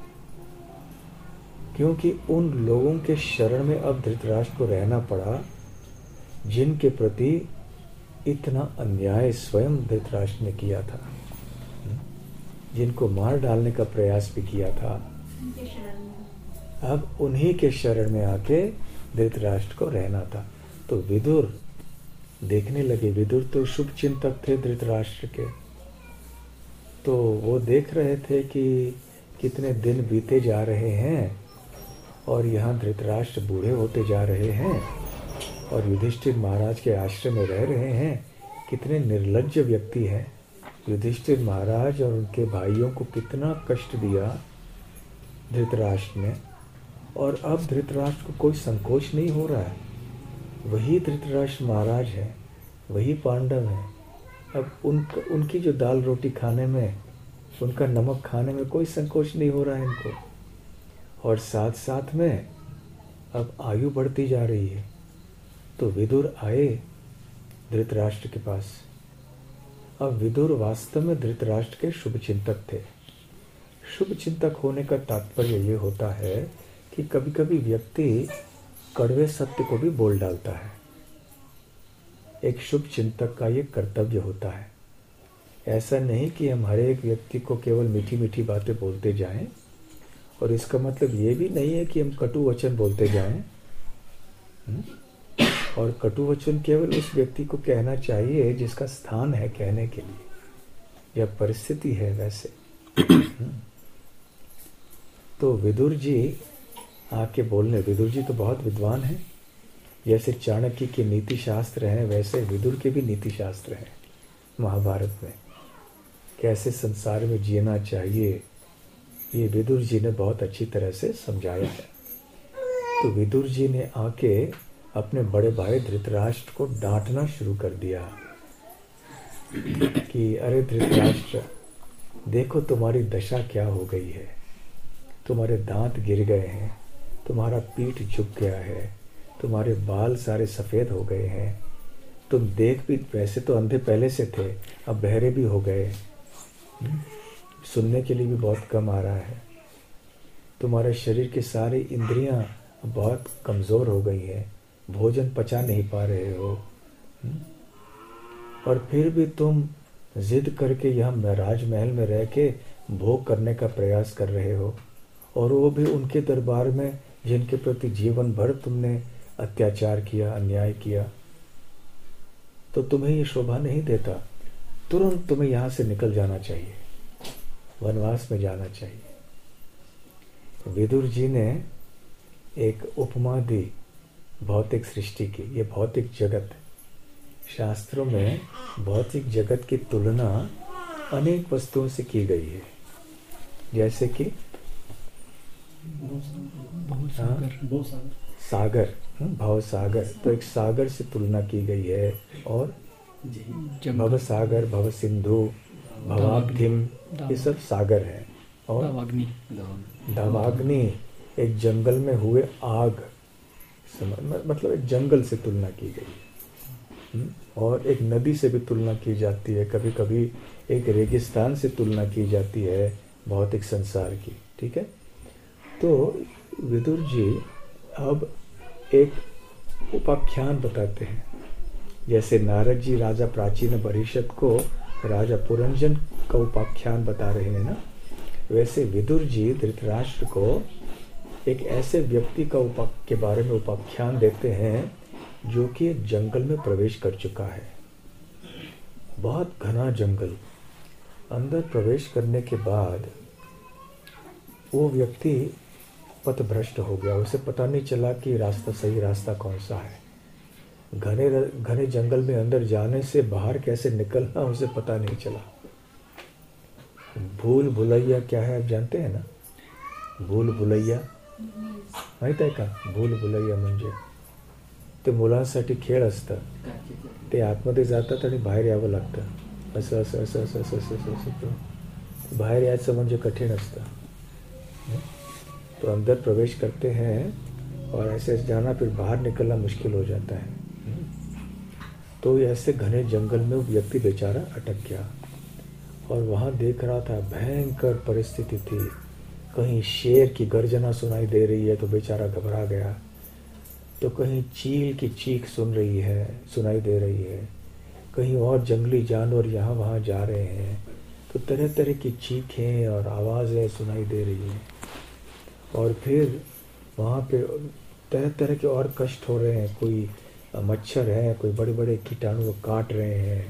क्योंकि उन लोगों के शरण में अब धृतराष्ट्र को रहना पड़ा जिनके प्रति इतना अन्याय स्वयं धृतराष्ट्र ने किया था, जिनको मार डालने का प्रयास भी किया था। अब उन्हीं के शरण में आके धृतराष्ट्र को रहना था। तो विदुर देखने लगे, विदुर तो शुभ चिंतक थे धृतराष्ट्र के, तो वो देख रहे थे कि कितने दिन बीते जा रहे हैं और यहाँ धृतराष्ट्र बूढ़े होते जा रहे हैं और युधिष्ठिर महाराज के आश्रम में रह रहे हैं। कितने निर्लज्ज व्यक्ति हैं। युधिष्ठिर महाराज और उनके भाइयों को कितना कष्ट दिया धृतराष्ट्र ने, और अब धृतराष्ट्र को कोई संकोच नहीं हो रहा है। वही धृतराष्ट्र महाराज है, वही पांडव है। अब उनकी जो दाल रोटी खाने में, उनका नमक खाने में कोई संकोच नहीं हो रहा है इनको। और साथ साथ में अब आयु बढ़ती जा रही है। तो विदुर आए धृतराष्ट्र के पास। अब विदुर वास्तव में धृतराष्ट्र के शुभ चिंतक थे। शुभ चिंतक होने का तात्पर्य ये होता है कि कभी कभी व्यक्ति कड़वे सत्य को भी बोल डालता है। एक शुभ चिंतक का ये कर्तव्य होता है। ऐसा नहीं कि हम हर एक व्यक्ति को केवल मीठी मीठी बातें बोलते जाएं, और इसका मतलब ये भी नहीं है कि हम कटु वचन बोलते जाएं। और कटु वचन केवल उस व्यक्ति को कहना चाहिए जिसका स्थान है कहने के लिए, या परिस्थिति है वैसे। तो विदुर जी आके बोलने, विदुर जी तो बहुत विद्वान हैं, जैसे चाणक्य के नीति शास्त्र हैं वैसे विदुर के भी नीति शास्त्र हैं। महाभारत में कैसे संसार में जीना चाहिए ये विदुर जी ने बहुत अच्छी तरह से समझाया है। तो विदुर जी ने आके अपने बड़े भाई धृतराष्ट्र को डांटना शुरू कर दिया कि अरे धृतराष्ट्र, देखो तुम्हारी दशा क्या हो गई है, तुम्हारे दांत गिर गए हैं, तुम्हारा पीठ झुक गया है, तुम्हारे बाल सारे सफ़ेद हो गए हैं, तुम देख भी, वैसे तो अंधे पहले से थे, अब बहरे भी हो गए, सुनने के लिए भी बहुत कम आ रहा है, तुम्हारे शरीर के सारी इंद्रियां बहुत कमज़ोर हो गई हैं, भोजन पचा नहीं पा रहे हो, और फिर भी तुम जिद करके यहाँ राजमहल में रह के भोग करने का प्रयास कर रहे हो, और वो भी उनके दरबार में जिनके प्रति जीवन भर तुमने अत्याचार किया, अन्याय किया। तो तुम्हें ये शोभा नहीं देता, तुरंत तुम्हें यहाँ से निकल जाना चाहिए, वनवास में जाना चाहिए। विदुर जी ने एक उपमा दी भौतिक सृष्टि की। ये भौतिक जगत, शास्त्रों में भौतिक जगत की तुलना अनेक वस्तुओं से की गई है, जैसे कि सागर, भव सागर, तो एक सागर से तुलना की गई है, और भव सागर, भव सिंधु, भवाब्धिम, ये सब सागर है, और दावाग्नि एक जंगल में हुए आग, मतलब एक जंगल से तुलना की गई है, और एक नदी से भी तुलना की जाती है, कभी कभी एक रेगिस्तान से तुलना की जाती है भौतिक संसार की। ठीक है, तो विदुर जी अब एक उपाख्यान बताते हैं, जैसे नारद जी राजा प्राचीन परिषद को राजा पुरंजन का उपाख्यान बता रहे हैं ना, वैसे विदुर जी धृतराष्ट्र को एक ऐसे व्यक्ति का के बारे में उपाख्यान देते हैं जो कि जंगल में प्रवेश कर चुका है, बहुत घना जंगल। अंदर प्रवेश करने के बाद वो व्यक्ति पथभ्रष्ट हो गया, उसे पता नहीं चला कि रास्ता, सही रास्ता कौन सा है। घने जंगल में अंदर जाने से बाहर कैसे निकलना उसे पता नहीं चला। भूल भुलैया क्या है आप जानते हैं ना? भूल भुलैया माहित आहे का? भूल भुलैया म्हणजे ते मुलांसाठी खेळ असतं, ते आतमध्ये जातात आणि बाहेर यावं लागतं, असं असं असं असं असं असं असं बाहेर यायचं म्हणजे कठीण असतं। तो अंदर प्रवेश करते हैं और ऐसे जाना, फिर बाहर निकलना मुश्किल हो जाता है। तो ऐसे घने जंगल में वो व्यक्ति बेचारा अटक गया, और वहाँ देख रहा था भयंकर परिस्थिति थी, कहीं शेर की गर्जना सुनाई दे रही है तो बेचारा घबरा गया, तो कहीं चील की चीख सुनाई दे रही है, कहीं और जंगली जानवर यहाँ वहाँ जा रहे हैं, तो तरह तरह की चीखें और आवाज़ें सुनाई दे रही हैं, और फिर वहाँ पे तरह तरह के और कष्ट हो रहे हैं, कोई मच्छर है, कोई बड़े बड़े कीटाणु काट रहे हैं।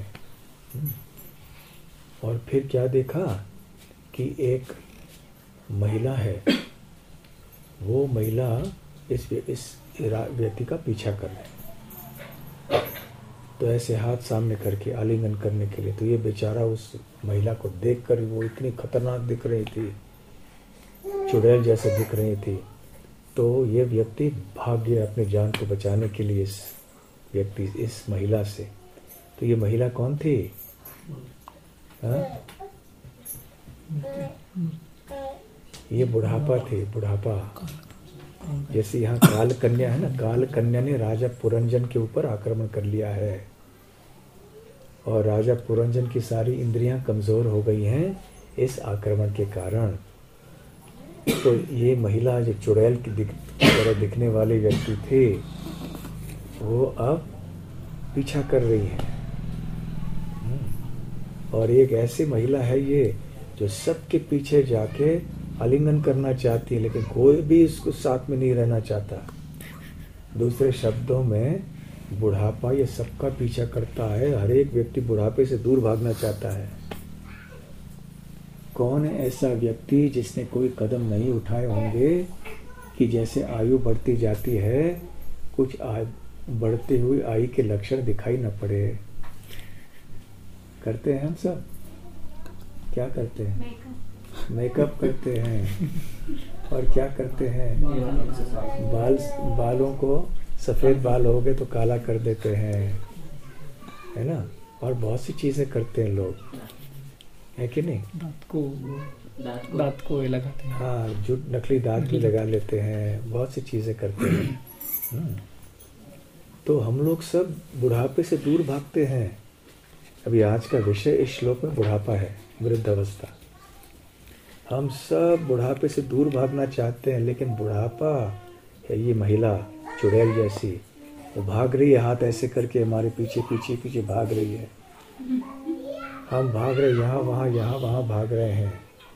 और फिर क्या देखा कि एक महिला है, वो महिला इस व्यक्ति का पीछा कर रही है, तो ऐसे हाथ सामने करके आलिंगन करने के लिए, तो ये बेचारा उस महिला को देखकर, वो इतनी खतरनाक दिख रही थी, चुड़ैल जैसे दिख रही थी, तो ये व्यक्ति भाग गया अपने जान को बचाने के लिए इस महिला से। तो ये महिला कौन थी? ये बुढ़ापा थे, बुढ़ापा। जैसे यहाँ काल कन्या है ना, काल कन्या ने राजा पुरंजन के ऊपर आक्रमण कर लिया है, और राजा पुरंजन की सारी इंद्रियां कमजोर हो गई हैं इस आक्रमण के कारण। तो ये महिला जो चुड़ैल की तरह दिखने वाली व्यक्ति थे, वो अब पीछा कर रही है, और एक ऐसी महिला है ये जो सबके पीछे जाके आलिंगन करना चाहती है, लेकिन कोई भी इसको साथ में नहीं रहना चाहता। दूसरे शब्दों में बुढ़ापा ये सबका पीछा करता है। हर एक व्यक्ति बुढ़ापे से दूर भागना चाहता है। कौन है ऐसा व्यक्ति जिसने कोई कदम नहीं उठाए होंगे कि जैसे आयु बढ़ती जाती है कुछ बढ़ते हुए आयु के लक्षण दिखाई न पड़े। करते हैं हम सब, क्या करते हैं? मेकअप करते हैं और क्या करते हैं? बालों को सफेद बाल हो गए तो काला कर देते हैं, है ना? और बहुत सी चीजें करते हैं लोग, है कि नहीं? दांत को लगाते हैं। हाँ, जो नकली दांत भी लगा लेते हैं, बहुत सी चीजें करते हैं। तो हम लोग सब बुढ़ापे से दूर भागते हैं। अभी आज का विषय इस श्लोक में बुढ़ापा है, वृद्धावस्था। हम सब बुढ़ापे से दूर भागना चाहते हैं, लेकिन बुढ़ापा है ये महिला चुड़ैल जैसी, वो भाग रही है हाथ ऐसे करके हमारे पीछे पीछे पीछे भाग रही है। हम भाग रहे यहाँ वहाँ भाग रहे हैं।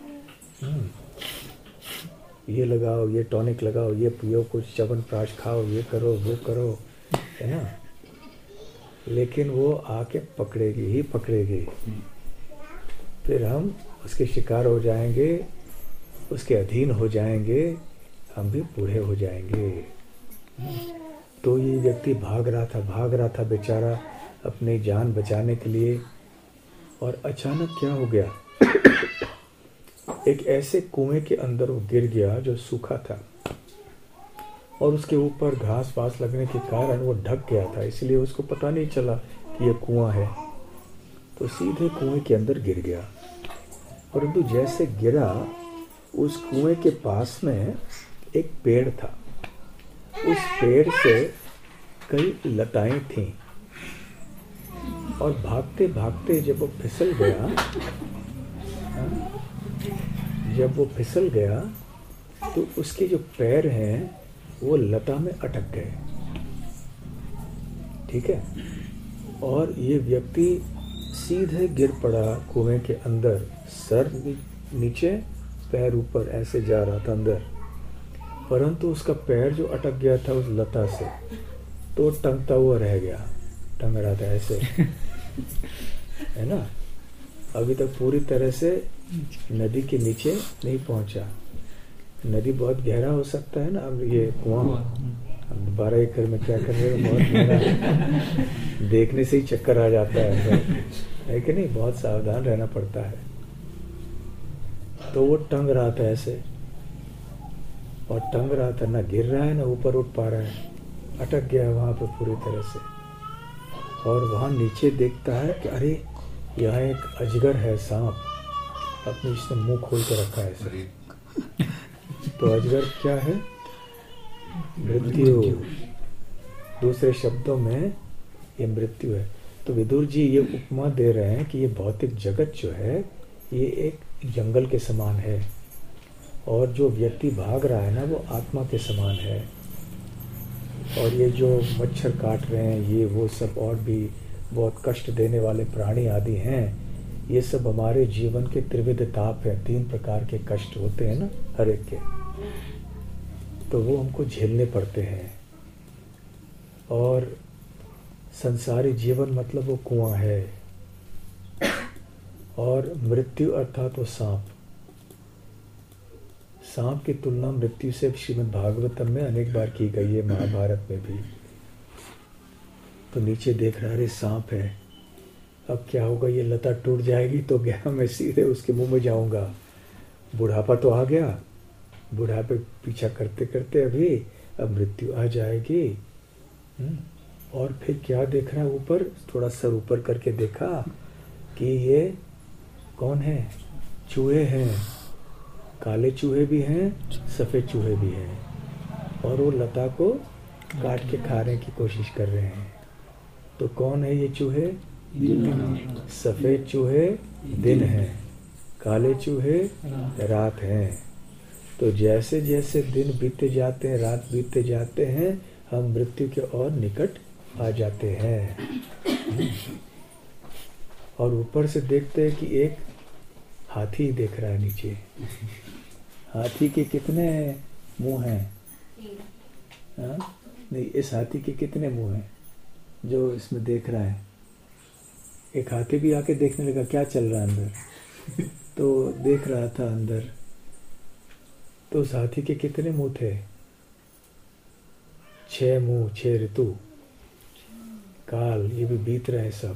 ये लगाओ, ये टॉनिक लगाओ, ये पियो, कुछ च्यवनप्राश खाओ, ये करो वो करो, है ना? लेकिन वो आके पकड़ेगी ही पकड़ेगी। फिर हम उसके शिकार हो जाएंगे, उसके अधीन हो जाएंगे, हम भी बूढ़े हो जाएंगे। तो ये व्यक्ति भाग रहा था बेचारा अपनी जान बचाने के लिए, और अचानक क्या हो गया? एक ऐसे कुएं के अंदर वो गिर गया जो सूखा था, और उसके ऊपर घास वास लगने के कारण वो ढक गया था, इसलिए उसको पता नहीं चला कि ये कुआं है। तो सीधे कुएं के अंदर गिर गया। परंतु जैसे गिरा, उस कुएं के पास में एक पेड़ था। उस पेड़ से कई लताएं थीं, और भागते भागते जब वो फिसल गया तो उसके जो पैर हैं वो लता में अटक गए। ठीक है? और ये व्यक्ति सीधे गिर पड़ा कुएं के अंदर, सर नीचे पैर ऊपर ऐसे जा रहा था अंदर। परंतु उसका पैर जो अटक गया था उस लता से, तो टंगता हुआ रह गया, टंग रहा था ऐसे, है ना? अभी तक पूरी तरह से नदी के नीचे नहीं पहुंचा। नदी बहुत गहरा हो सकता है ना। अब ये कुआं, अब 12 एकड़ में क्या कर रहे हो, बहुत गहरा, देखने से ही चक्कर आ जाता है कि नहीं? बहुत सावधान रहना पड़ता है। तो वो टंग रहा था ऐसे, और टंग रहा था, ना गिर रहा है ना ऊपर उठ पा रहा है, अटक गया वहां पर पूरी तरह से। और वहां नीचे देखता है कि अरे यहाँ एक अजगर है, सांप, अपने इसने मुंह खोल कर रखा है ऐसे। तो अजगर क्या है? मृत्यु। दूसरे शब्दों में ये मृत्यु है। तो विदुर जी ये उपमा दे रहे हैं कि ये भौतिक जगत जो है ये एक जंगल के समान है, और जो व्यक्ति भाग रहा है ना वो आत्मा के समान है। और ये जो मच्छर काट रहे हैं, ये वो सब और भी बहुत कष्ट देने वाले प्राणी आदि हैं, ये सब हमारे जीवन के त्रिविध ताप हैं। 3 प्रकार के कष्ट होते हैं ना हर एक के, तो वो हमको झेलने पड़ते हैं। और संसारी जीवन मतलब वो कुआं है, और मृत्यु अर्थात वो सांप। सांप की तुलना मृत्यु से श्रीमद् भागवतम में अनेक बार की गई है, महाभारत में भी। तो नीचे देख रहा है सांप है, अब क्या होगा? ये लता टूट जाएगी तो गया, मैं सीधे उसके मुंह में जाऊंगा। बुढ़ापा तो आ गया, बुढ़ापे पीछा करते करते अभी अब मृत्यु आ जाएगी। और फिर क्या देख रहा है? ऊपर थोड़ा सर ऊपर करके देखा कि ये कौन है? चूहे हैं, काले चूहे भी हैं, सफेद चूहे भी हैं, और वो लता को काट के खाने की कोशिश कर रहे हैं। तो कौन है ये चूहे? सफेद चूहे दिन हैं, काले चूहे रात हैं। तो जैसे जैसे दिन बीतते जाते हैं, रात बीतते जाते हैं, हम मृत्यु के और निकट आ जाते हैं। और ऊपर से देखते हैं कि एक हाथी देख रहा है नीचे। हाथी के कितने मुंह हैं? नहीं, इस हाथी के कितने मुंह हैं? जो इसमें देख रहा है। एक हाथी भी आके देखने लगा क्या चल रहा है अंदर। तो देख रहा था अंदर, तो उस हाथी के कितने मुंह थे? 6 मुंह, 6 ऋतु, काल, ये भी बीत रहे सब।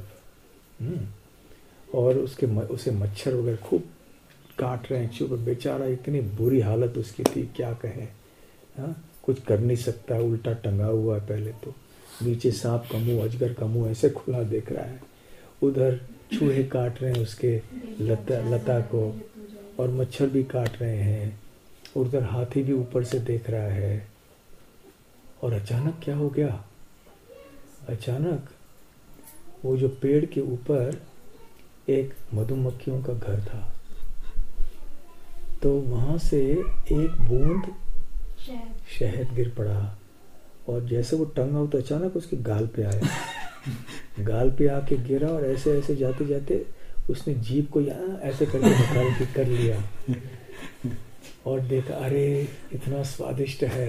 और उसे मच्छर वगैरह खूब काट रहे हैं, चुप। बेचारा इतनी बुरी हालत उसकी थी, क्या कहे। हाँ, कुछ कर नहीं सकता, उल्टा टंगा हुआ है। पहले तो नीचे सांप का मुंह, अजगर का मुंह ऐसे खुला देख रहा है। उधर चूहे काट रहे हैं उसके लता को, और मच्छर भी काट रहे हैं। उधर हाथी भी ऊपर से देख रहा है। और अचानक क्या हो गया? अचानक वो जो पेड़ के ऊपर एक मधुमक्खियों का घर था, तो वहां से एक बूंद शहद गिर पड़ा। और जैसे वो टंगा हो तो अचानक उसके गाल पे आया। गाल पे आके गिरा, और ऐसे ऐसे जाते जाते उसने जीभ को यहाँ ऐसे करके निकाल के कर लिया। और देखा, अरे इतना स्वादिष्ट है।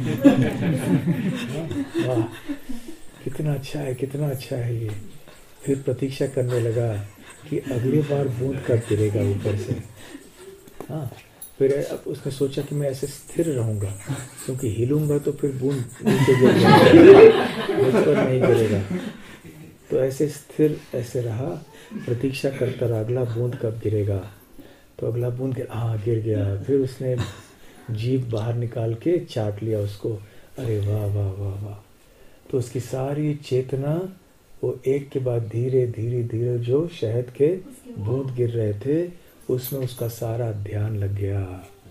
वाह, कितना अच्छा है, कितना अच्छा है ये। फिर प्रतीक्षा करने लगा कि अगली बार बूंद कब गिरेगा ऊपर से। हाँ, फिर अब उसने सोचा कि मैं ऐसे स्थिर रहूंगा, क्योंकि हिलूंगा तो फिर बूंद नीचे गिर जाएगा, मुझ पर नहीं गिरेगा। तो ऐसे स्थिर ऐसे रहा, प्रतीक्षा करता रहा अगला बूंद कब गिरेगा। तो अगला बूंद गिर गया। फिर उसने जीभ बाहर निकाल के चाट लिया उसको। अरे वाह वाह वाह वाह। तो उसकी सारी चेतना वो एक के बाद धीरे धीरे धीरे जो शहद के बूंद गिर रहे थे उसमें उसका सारा ध्यान लग गया।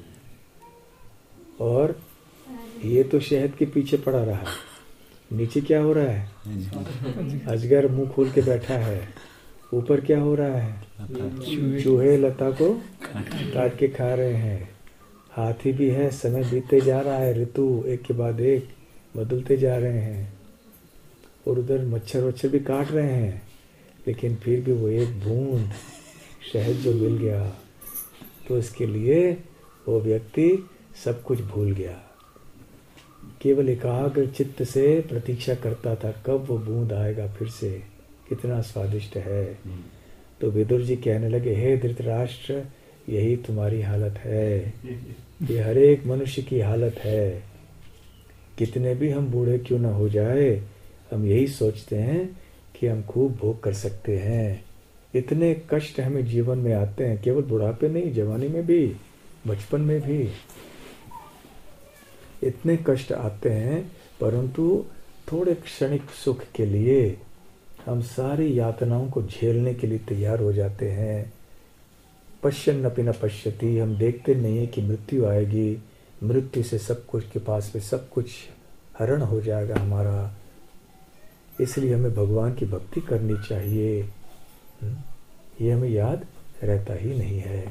और ये तो शहद के पीछे पड़ा रहा, नीचे क्या हो रहा है? अजगर मुंह खोल के बैठा है। ऊपर क्या हो रहा है? चूहे लता को काट के खा रहे हैं। हाथी भी है, समय बीतते जा रहा है, ऋतु एक के बाद एक बदलते जा रहे हैं। और उधर मच्छर वच्छर भी काट रहे हैं, लेकिन फिर भी वो एक बूंद शहद जो मिल गया, तो इसके लिए वो व्यक्ति सब कुछ भूल गया। केवल एकाग्र चित्त से प्रतीक्षा करता था कब वो बूंद आएगा फिर से, कितना स्वादिष्ट है। तो विदुर जी कहने लगे, हे धृतराष्ट्र, यही तुम्हारी हालत है, ये हर एक मनुष्य की हालत है। कितने भी हम बूढ़े क्यों न हो जाए, हम यही सोचते हैं कि हम खूब भोग कर सकते हैं। इतने कष्ट हमें जीवन में आते हैं, केवल बुढ़ापे नहीं, जवानी में भी, बचपन में भी इतने कष्ट आते हैं, परंतु थोड़े क्षणिक सुख के लिए हम सारी यातनाओं को झेलने के लिए तैयार हो जाते हैं। पश्यन्नपि न पश्यति, हम देखते नहीं है कि मृत्यु आएगी, मृत्यु से सब कुछ के पास में सब कुछ हरण हो जाएगा हमारा। इसलिए हमें भगवान की भक्ति करनी चाहिए। ये हमें याद रहता ही नहीं है।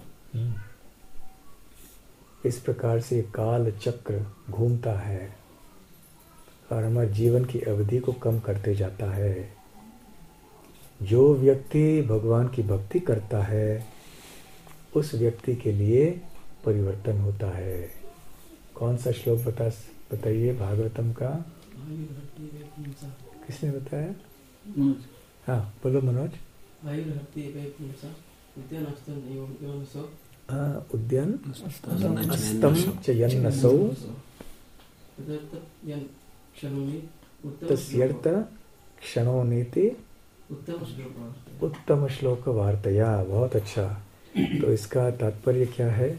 इस प्रकार से काल चक्र घूमता है और हमारे जीवन की अवधि को कम करते जाता है। जो व्यक्ति भगवान की भक्ति करता है उस व्यक्ति के लिए परिवर्तन होता है। कौन सा श्लोक बताइए भागवतम का? किसने बताया? हाँ बोलो मनोज। उद्यान अस्तम च यन्नसौ तस्यर्थ क्षणोनीति उत्तम श्लोक वार्तया। बहुत अच्छा। तो इसका तात्पर्य क्या है?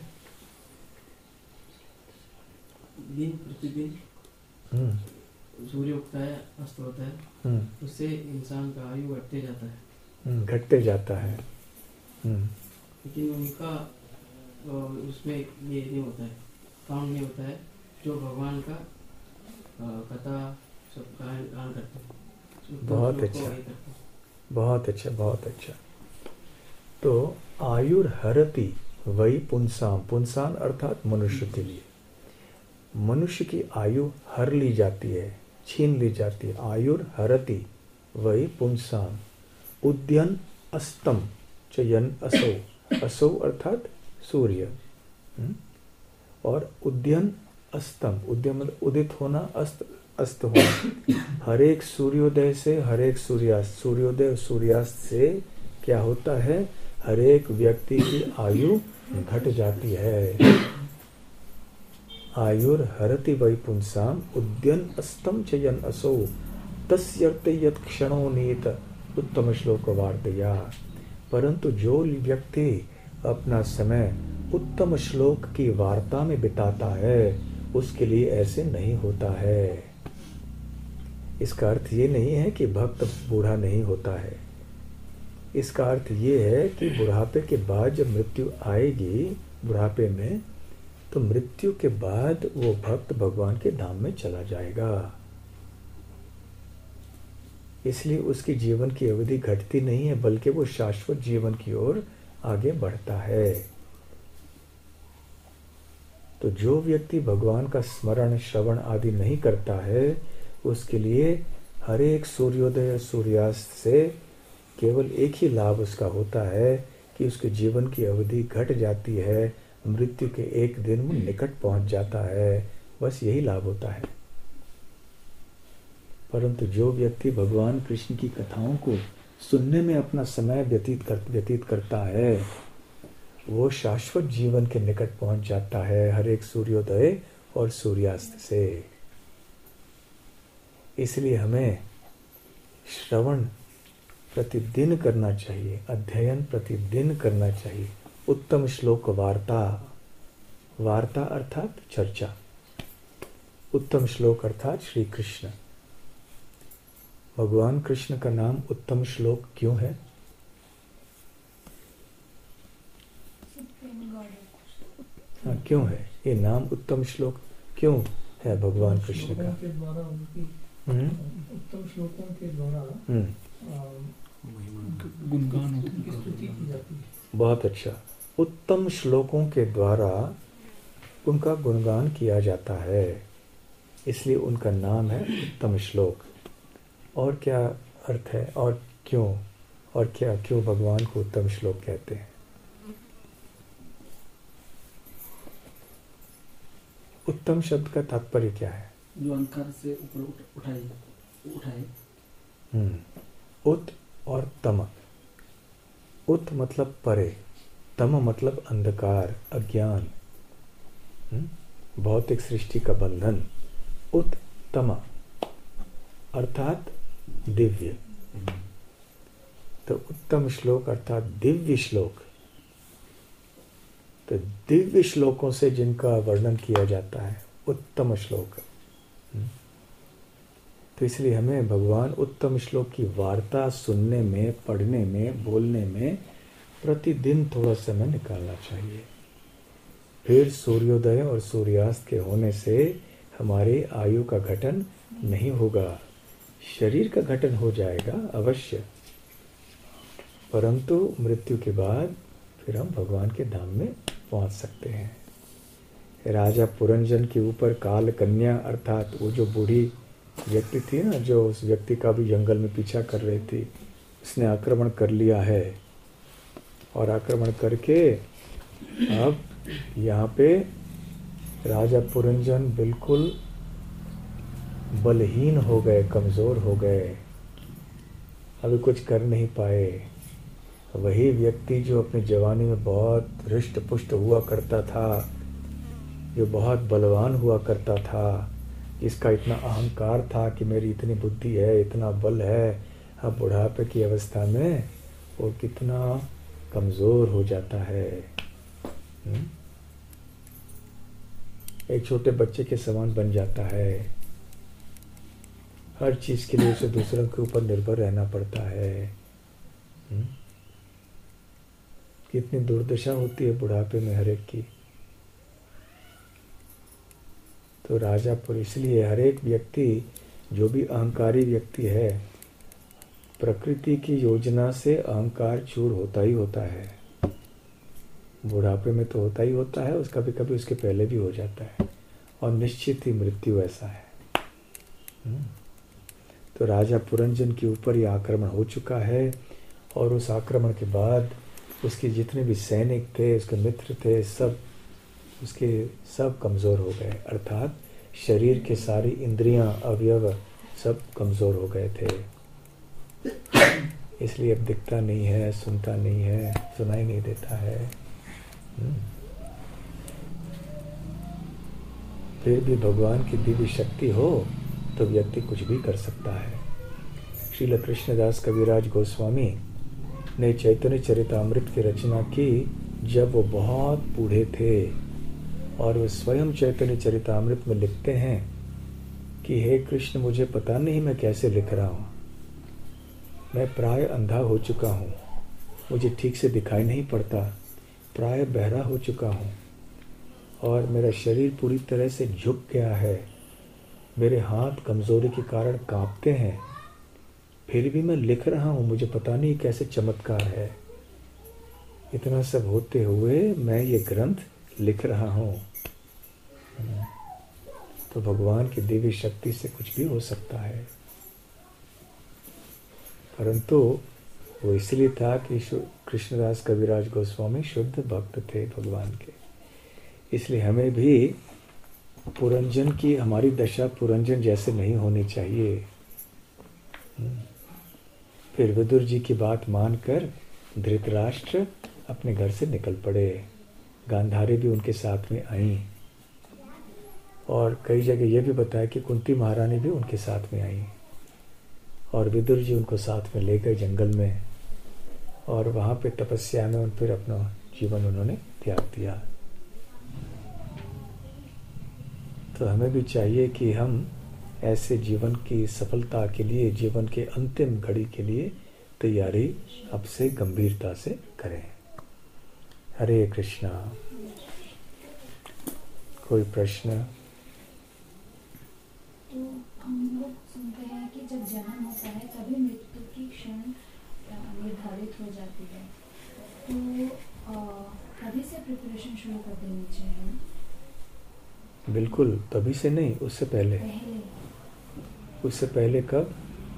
दिन प्रतिदिन सूर्य उगता है, अस्त होता है, उससे इंसान का आयु घटते जाता है। घटते जाता है। लेकिन उनका उसमें ये नहीं होता है, काम नहीं होता है, जो भगवान का कथा सब गान करते हैं। बहुत अच्छा, बहुत अच्छा, बहुत अच्छा। तो आयुर्हरति वही पुंसाम, पुंसान अर्थात मनुष्य के लिए, मनुष्य की आयु हर ली जाती है, छीन ली जाती है। आयुर्हरति वही पुंसाम। उद्यन अस्तम च यन असौ, असौ अर्थात सूर्य। और उद्यन अस्तम, उद्यन मतलब उदित होना, अस्त अस्त होना। हर एक सूर्योदय से हर एक सूर्यास्त, सूर्योदय और सूर्यास्त से क्या होता है, हर एक व्यक्ति की आयु घट जाती है। आयुर हरति वै पुंसाम उद्यन अस्तम चयन असो तस्यर्थ यत् क्षणो नीत उत्तम श्लोक वार्तया। परंतु जो व्यक्ति अपना समय उत्तम श्लोक की वार्ता में बिताता है, उसके लिए ऐसे नहीं होता है। इसका अर्थ ये नहीं है कि भक्त बूढ़ा नहीं होता है। इसका अर्थ ये है कि बुढ़ापे के बाद जब मृत्यु आएगी, बुढ़ापे में, तो मृत्यु के बाद वो भक्त भगवान के धाम में चला जाएगा। इसलिए उसकी जीवन की अवधि घटती नहीं है, बल्कि वो शाश्वत जीवन की ओर आगे बढ़ता है। तो जो व्यक्ति भगवान का स्मरण श्रवण आदि नहीं करता है, उसके लिए हर एक सूर्योदय सूर्यास्त से केवल एक ही लाभ उसका होता है कि उसके जीवन की अवधि घट जाती है, मृत्यु के एक दिन वो निकट पहुंच जाता है, बस यही लाभ होता है। परंतु जो व्यक्ति भगवान कृष्ण की कथाओं को सुनने में अपना समय व्यतीत करता है, वो शाश्वत जीवन के निकट पहुंच जाता है हर एक सूर्योदय और सूर्यास्त से। इसलिए हमें श्रवण प्रतिदिन करना चाहिए, अध्ययन प्रतिदिन करना चाहिए। उत्तम श्लोक वार्ता, वार्ता अर्थात चर्चा, उत्तम श्लोक अर्थात श्री कृष्ण। भगवान कृष्ण का नाम उत्तम श्लोक क्यों है? हाँ, क्यों है ये नाम उत्तम श्लोक क्यों है भगवान कृष्ण का? के द्वारा उनकी उत्तम श्लोकों के द्वारा गुणगान उनकी स्तुति की जाती है। बहुत अच्छा। उत्तम श्लोकों के द्वारा उनका गुणगान किया जाता है, इसलिए उनका नाम है उत्तम श्लोक। और क्या अर्थ है और क्यों, और क्या क्यों भगवान को उत्तम श्लोक कहते हैं? उत्तम शब्द का तात्पर्य क्या है? जो अहंकार से ऊपर उठाए। उत और तम। उत मतलब परे, तम मतलब अंधकार, अज्ञान, भौतिक सृष्टि का बंधन। उत्तम अर्थात दिव्य। तो उत्तम श्लोक अर्थात दिव्य श्लोक। तो दिव्य श्लोकों से जिनका वर्णन किया जाता है उत्तम श्लोक। तो इसलिए हमें भगवान उत्तम श्लोक की वार्ता सुनने में, पढ़ने में, बोलने में प्रतिदिन थोड़ा समय निकालना चाहिए। फिर सूर्योदय और सूर्यास्त के होने से हमारी आयु का घटन नहीं होगा। शरीर का घटन हो जाएगा अवश्य, परंतु मृत्यु के बाद फिर हम भगवान के धाम में पहुंच सकते हैं। राजा पुरंजन के ऊपर काल कन्या अर्थात वो जो बूढ़ी व्यक्ति थी ना, जो उस व्यक्ति का भी जंगल में पीछा कर रही थी, उसने आक्रमण कर लिया है। और आक्रमण करके अब यहाँ पे राजा पुरंजन बिल्कुल बलहीन हो गए, कमजोर हो गए, अभी कुछ कर नहीं पाए। वही व्यक्ति जो अपनी जवानी में बहुत हृष्ट पुष्ट हुआ करता था, जो बहुत बलवान हुआ करता था, जिसका इतना अहंकार था कि मेरी इतनी बुद्धि है, इतना बल है, अब बुढ़ापे की अवस्था में वो कितना कमजोर हो जाता है। एक छोटे बच्चे के समान बन जाता है। हर चीज के लिए उसे दूसरों के ऊपर निर्भर रहना पड़ता है। कितनी दुर्दशा होती है बुढ़ापे में हर एक की। तो राजापुर, इसलिए हर एक व्यक्ति जो भी अहंकारी व्यक्ति है, प्रकृति की योजना से अहंकार चूर होता ही होता है। बुढ़ापे में तो होता ही होता है, उस कभी कभी उसके पहले भी हो जाता है, और निश्चित ही मृत्यु ऐसा है। तो राजा पुरंजन के ऊपर यह आक्रमण हो चुका है, और उस आक्रमण के बाद उसके जितने भी सैनिक थे, उसके मित्र थे, सब कमजोर हो गए, अर्थात शरीर के सारी इंद्रियां, अवयव सब कमजोर हो गए थे, इसलिए अब दिखता नहीं है, सुनता नहीं है, सुनाई नहीं देता है। फिर भी भगवान की दिव्य शक्ति हो तो व्यक्ति कुछ भी कर सकता है। श्रील कृष्णदास कविराज गोस्वामी ने चैतन्य चरितामृत की रचना की जब वो बहुत बूढ़े थे, और वे स्वयं चैतन्य चरितामृत में लिखते हैं कि हे कृष्ण, मुझे पता नहीं मैं कैसे लिख रहा हूँ, मैं प्राय अंधा हो चुका हूँ, मुझे ठीक से दिखाई नहीं पड़ता, प्राय बहरा हो चुका हूँ, और मेरा शरीर पूरी तरह से झुक गया है, मेरे हाथ कमजोरी के कारण कांपते हैं, फिर भी मैं लिख रहा हूँ, मुझे पता नहीं कैसे चमत्कार है। इतना सब होते हुए मैं ये ग्रंथ लिख रहा हूँ। तो भगवान की दिव्य शक्ति से कुछ भी हो सकता है, परंतु वो इसलिए था कि कृष्णदास कविराज गोस्वामी शुद्ध भक्त थे भगवान के। इसलिए हमें भी पुरंजन की, हमारी दशा पुरंजन जैसे नहीं होनी चाहिए। फिर विदुर जी की बात मानकर धृतराष्ट्र अपने घर से निकल पड़े, गांधारी भी उनके साथ में आई, और कई जगह यह भी बताया कि कुंती महारानी भी उनके साथ में आई, और विदुर जी उनको साथ में ले गए जंगल में, और वहाँ पे तपस्या में फिर अपना जीवन उन्होंने त्याग दिया। तो हमें भी चाहिए कि हम ऐसे जीवन की सफलता के लिए, जीवन के अंतिम घड़ी के लिए तैयारी अब से गंभीरता से करें। हरे कृष्णा। कोई प्रश्न? तो हम लोग सुनते हैं कि जब जन्म होता है तभी मृत्यु की क्षण निर्धारित हो जाती है, तो तभी से प्रिपरेशन शुरू कर देनी चाहिए। बिल्कुल, तभी से नहीं, उससे पहले। उससे पहले कब?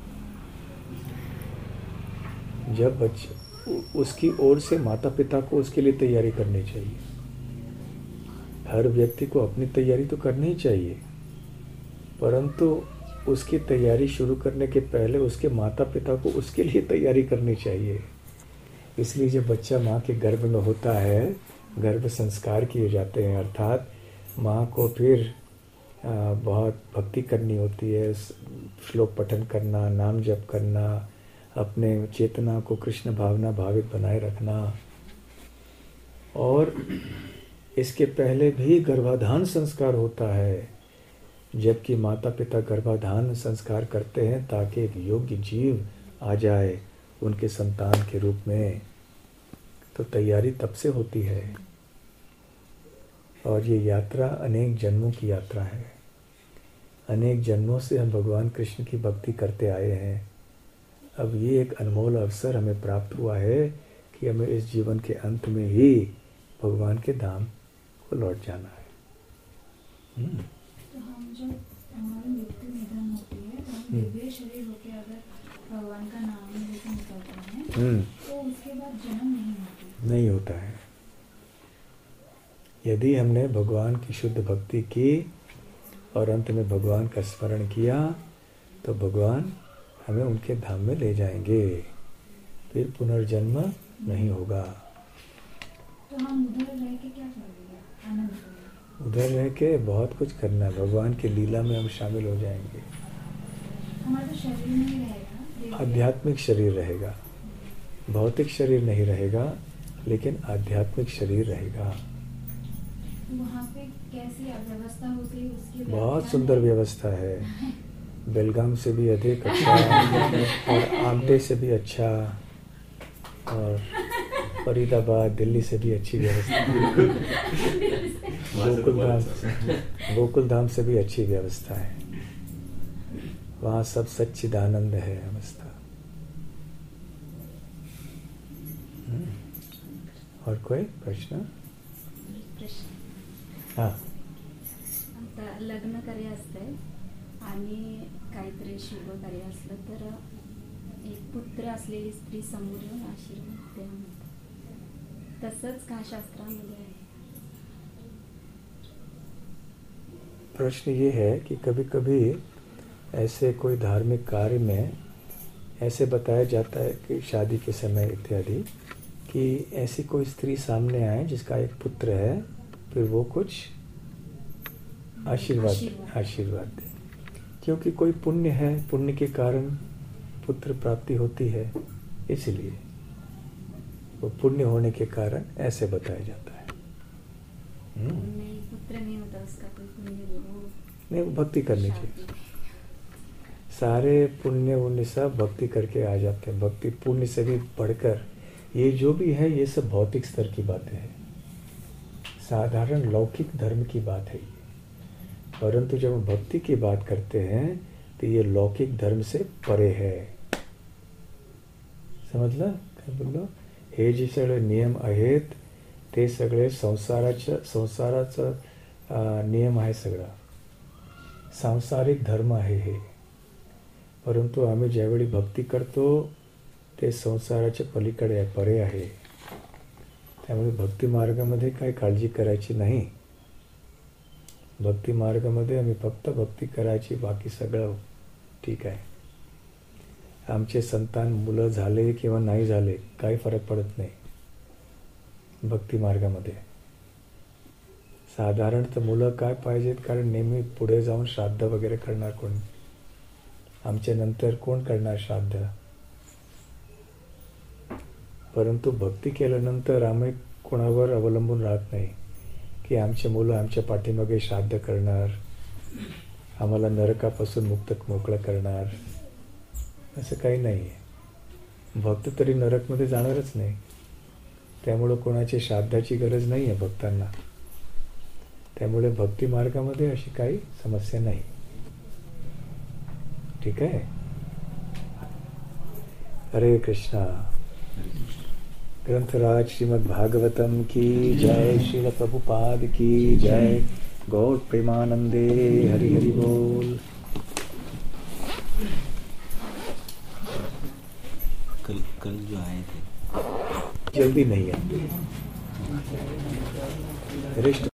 जब उसकी ओर से माता पिता को उसके लिए तैयारी करनी चाहिए। हर व्यक्ति को अपनी तैयारी तो करनी ही चाहिए, परंतु उसकी तैयारी शुरू करने के पहले उसके माता पिता को उसके लिए तैयारी करनी चाहिए। इसलिए जब बच्चा माँ के गर्भ में होता है, गर्भ संस्कार किए जाते हैं, अर्थात माँ को फिर बहुत भक्ति करनी होती है, श्लोक पठन करना, नाम जप करना, अपने चेतना को कृष्ण भावना भावित बनाए रखना। और इसके पहले भी गर्भाधान संस्कार होता है, जबकि माता पिता गर्भाधान संस्कार करते हैं ताकि एक योग्य जीव आ जाए उनके संतान के रूप में। तो तैयारी तब से होती है, और ये यात्रा अनेक जन्मों की यात्रा है। अनेक जन्मों से हम भगवान कृष्ण की भक्ति करते आए हैं। अब ये एक अनमोल अवसर हमें प्राप्त हुआ है कि हमें इस जीवन के अंत में ही भगवान के धाम को लौट जाना है। तो हम जब हमारी मृत्यु निधन होती है तो हम दिव्य शरीर होकर अगर भगवान का नाम लेकर निकलते हैं तो उसके बाद जन्म नहीं होता है। यदि हमने भगवान की शुद्ध भक्ति की और अंत में भगवान का स्मरण किया तो भगवान हमें उनके धाम में ले जाएंगे, फिर पुनर्जन्म नहीं होगा। तो हम उधर रह के क्या करेंगे? आनंद उधर रह के बहुत कुछ करना है, भगवान की लीला में हम शामिल हो जाएंगे। हमारा तो शरीर नहीं रहेगा, आध्यात्मिक शरीर रहेगा, भौतिक शरीर नहीं रहेगा, लेकिन आध्यात्मिक शरीर रहेगा। वहाँ पे कैसी व्यवस्था होती है उसकी? बहुत सुंदर व्यवस्था है, बेलगाम से भी अधिक अच्छा और आमटे से भी अच्छा, और फरीदाबाद दिल्ली से भी अच्छी व्यवस्था, गोकुल धाम से भी अच्छी व्यवस्था है। वहाँ सब सच्चिदानंद है अवस्था। और कोई प्रश्न? हां, आता लग्न कार्य असते आणि काहीतरी शुभ कार्य असलं तर एक पुत्र असलेली स्त्री समोर येऊन आशीर्वाद द्या म्हणतात, तसंच का शास्त्रामध्ये आहे? प्रश्न ये है कि कभी कभी ऐसे कोई धार्मिक कार्य में ऐसे बताया जाता है कि शादी के समय इत्यादि कि ऐसी कोई स्त्री सामने आए जिसका एक पुत्र है, फिर वो कुछ आशीर्वाद दे, क्योंकि कोई पुण्य है, पुण्य के कारण पुत्र प्राप्ति होती है, इसलिए वो पुण्य होने के कारण ऐसे बताया जाता है। नहीं, पुत्र नहीं होता उसका कोई पुण्य नहीं, वो भक्ति करनी चाहिए। सारे पुण्य उन्य सब भक्ति करके आ जाते हैं। भक्ति पुण्य से भी बढ़कर ये जो भी है ये सब भौतिक स्तर की बातें हैं, साधारण लौकिक धर्म की बात है ये। परंतु जब हम भक्ति की बात करते हैं तो ये लौकिक धर्म से परे है। समझला काय बोललो? हे जे सगळे नियम आहेत ते सगळे संसाराचा नियम आहे, सगळा सांसारिक धर्म आहे हे। परंतु आम्ही ज्यावेळी भक्ती करतो ते संसाराच्या पलीकडे आहे, परे आहे। त्यामुळे भक्ती मार्गामध्ये काही काळजी करायची नाही। भक्ती मार्गामध्ये आम्ही फक्त भक्ती करायची, बाकी सगळं ठीक आहे। आमचे संतान मुलं झाले किंवा नाही झाले काही फरक पडत नाही भक्ती मार्गामध्ये। साधारणतः मुलं काय पाहिजेत, कारण नेहमी पुढे जाऊन श्राद्ध वगैरे करणार कोण? आमच्या नंतर कोण करणार श्राद्ध? परंतु भक्ती केल्यानंतर आम्ही कोणावर अवलंबून राहत नाही की आमचे मुलं आमच्या पाठीमागे श्राद्ध करणार, आम्हाला नरकापासून मोकळं करणार, असं काही नाही आहे। भक्त तरी नरकमध्ये जाणारच नाही, त्यामुळे कोणाची श्राद्धाची गरज नाही आहे भक्तांना। त्यामुळे भक्ती मार्गामध्ये अशी काही समस्या नाही। ठीक आहे? हरे कृष्णा। ग्रंथराज श्रीमद् भागवतम की जय, श्रील प्रभुपाद की जय, गौर प्रेमानंदे, हरि हरि बोल। कल जो आए थे जल्दी नहीं आते, रिश्ते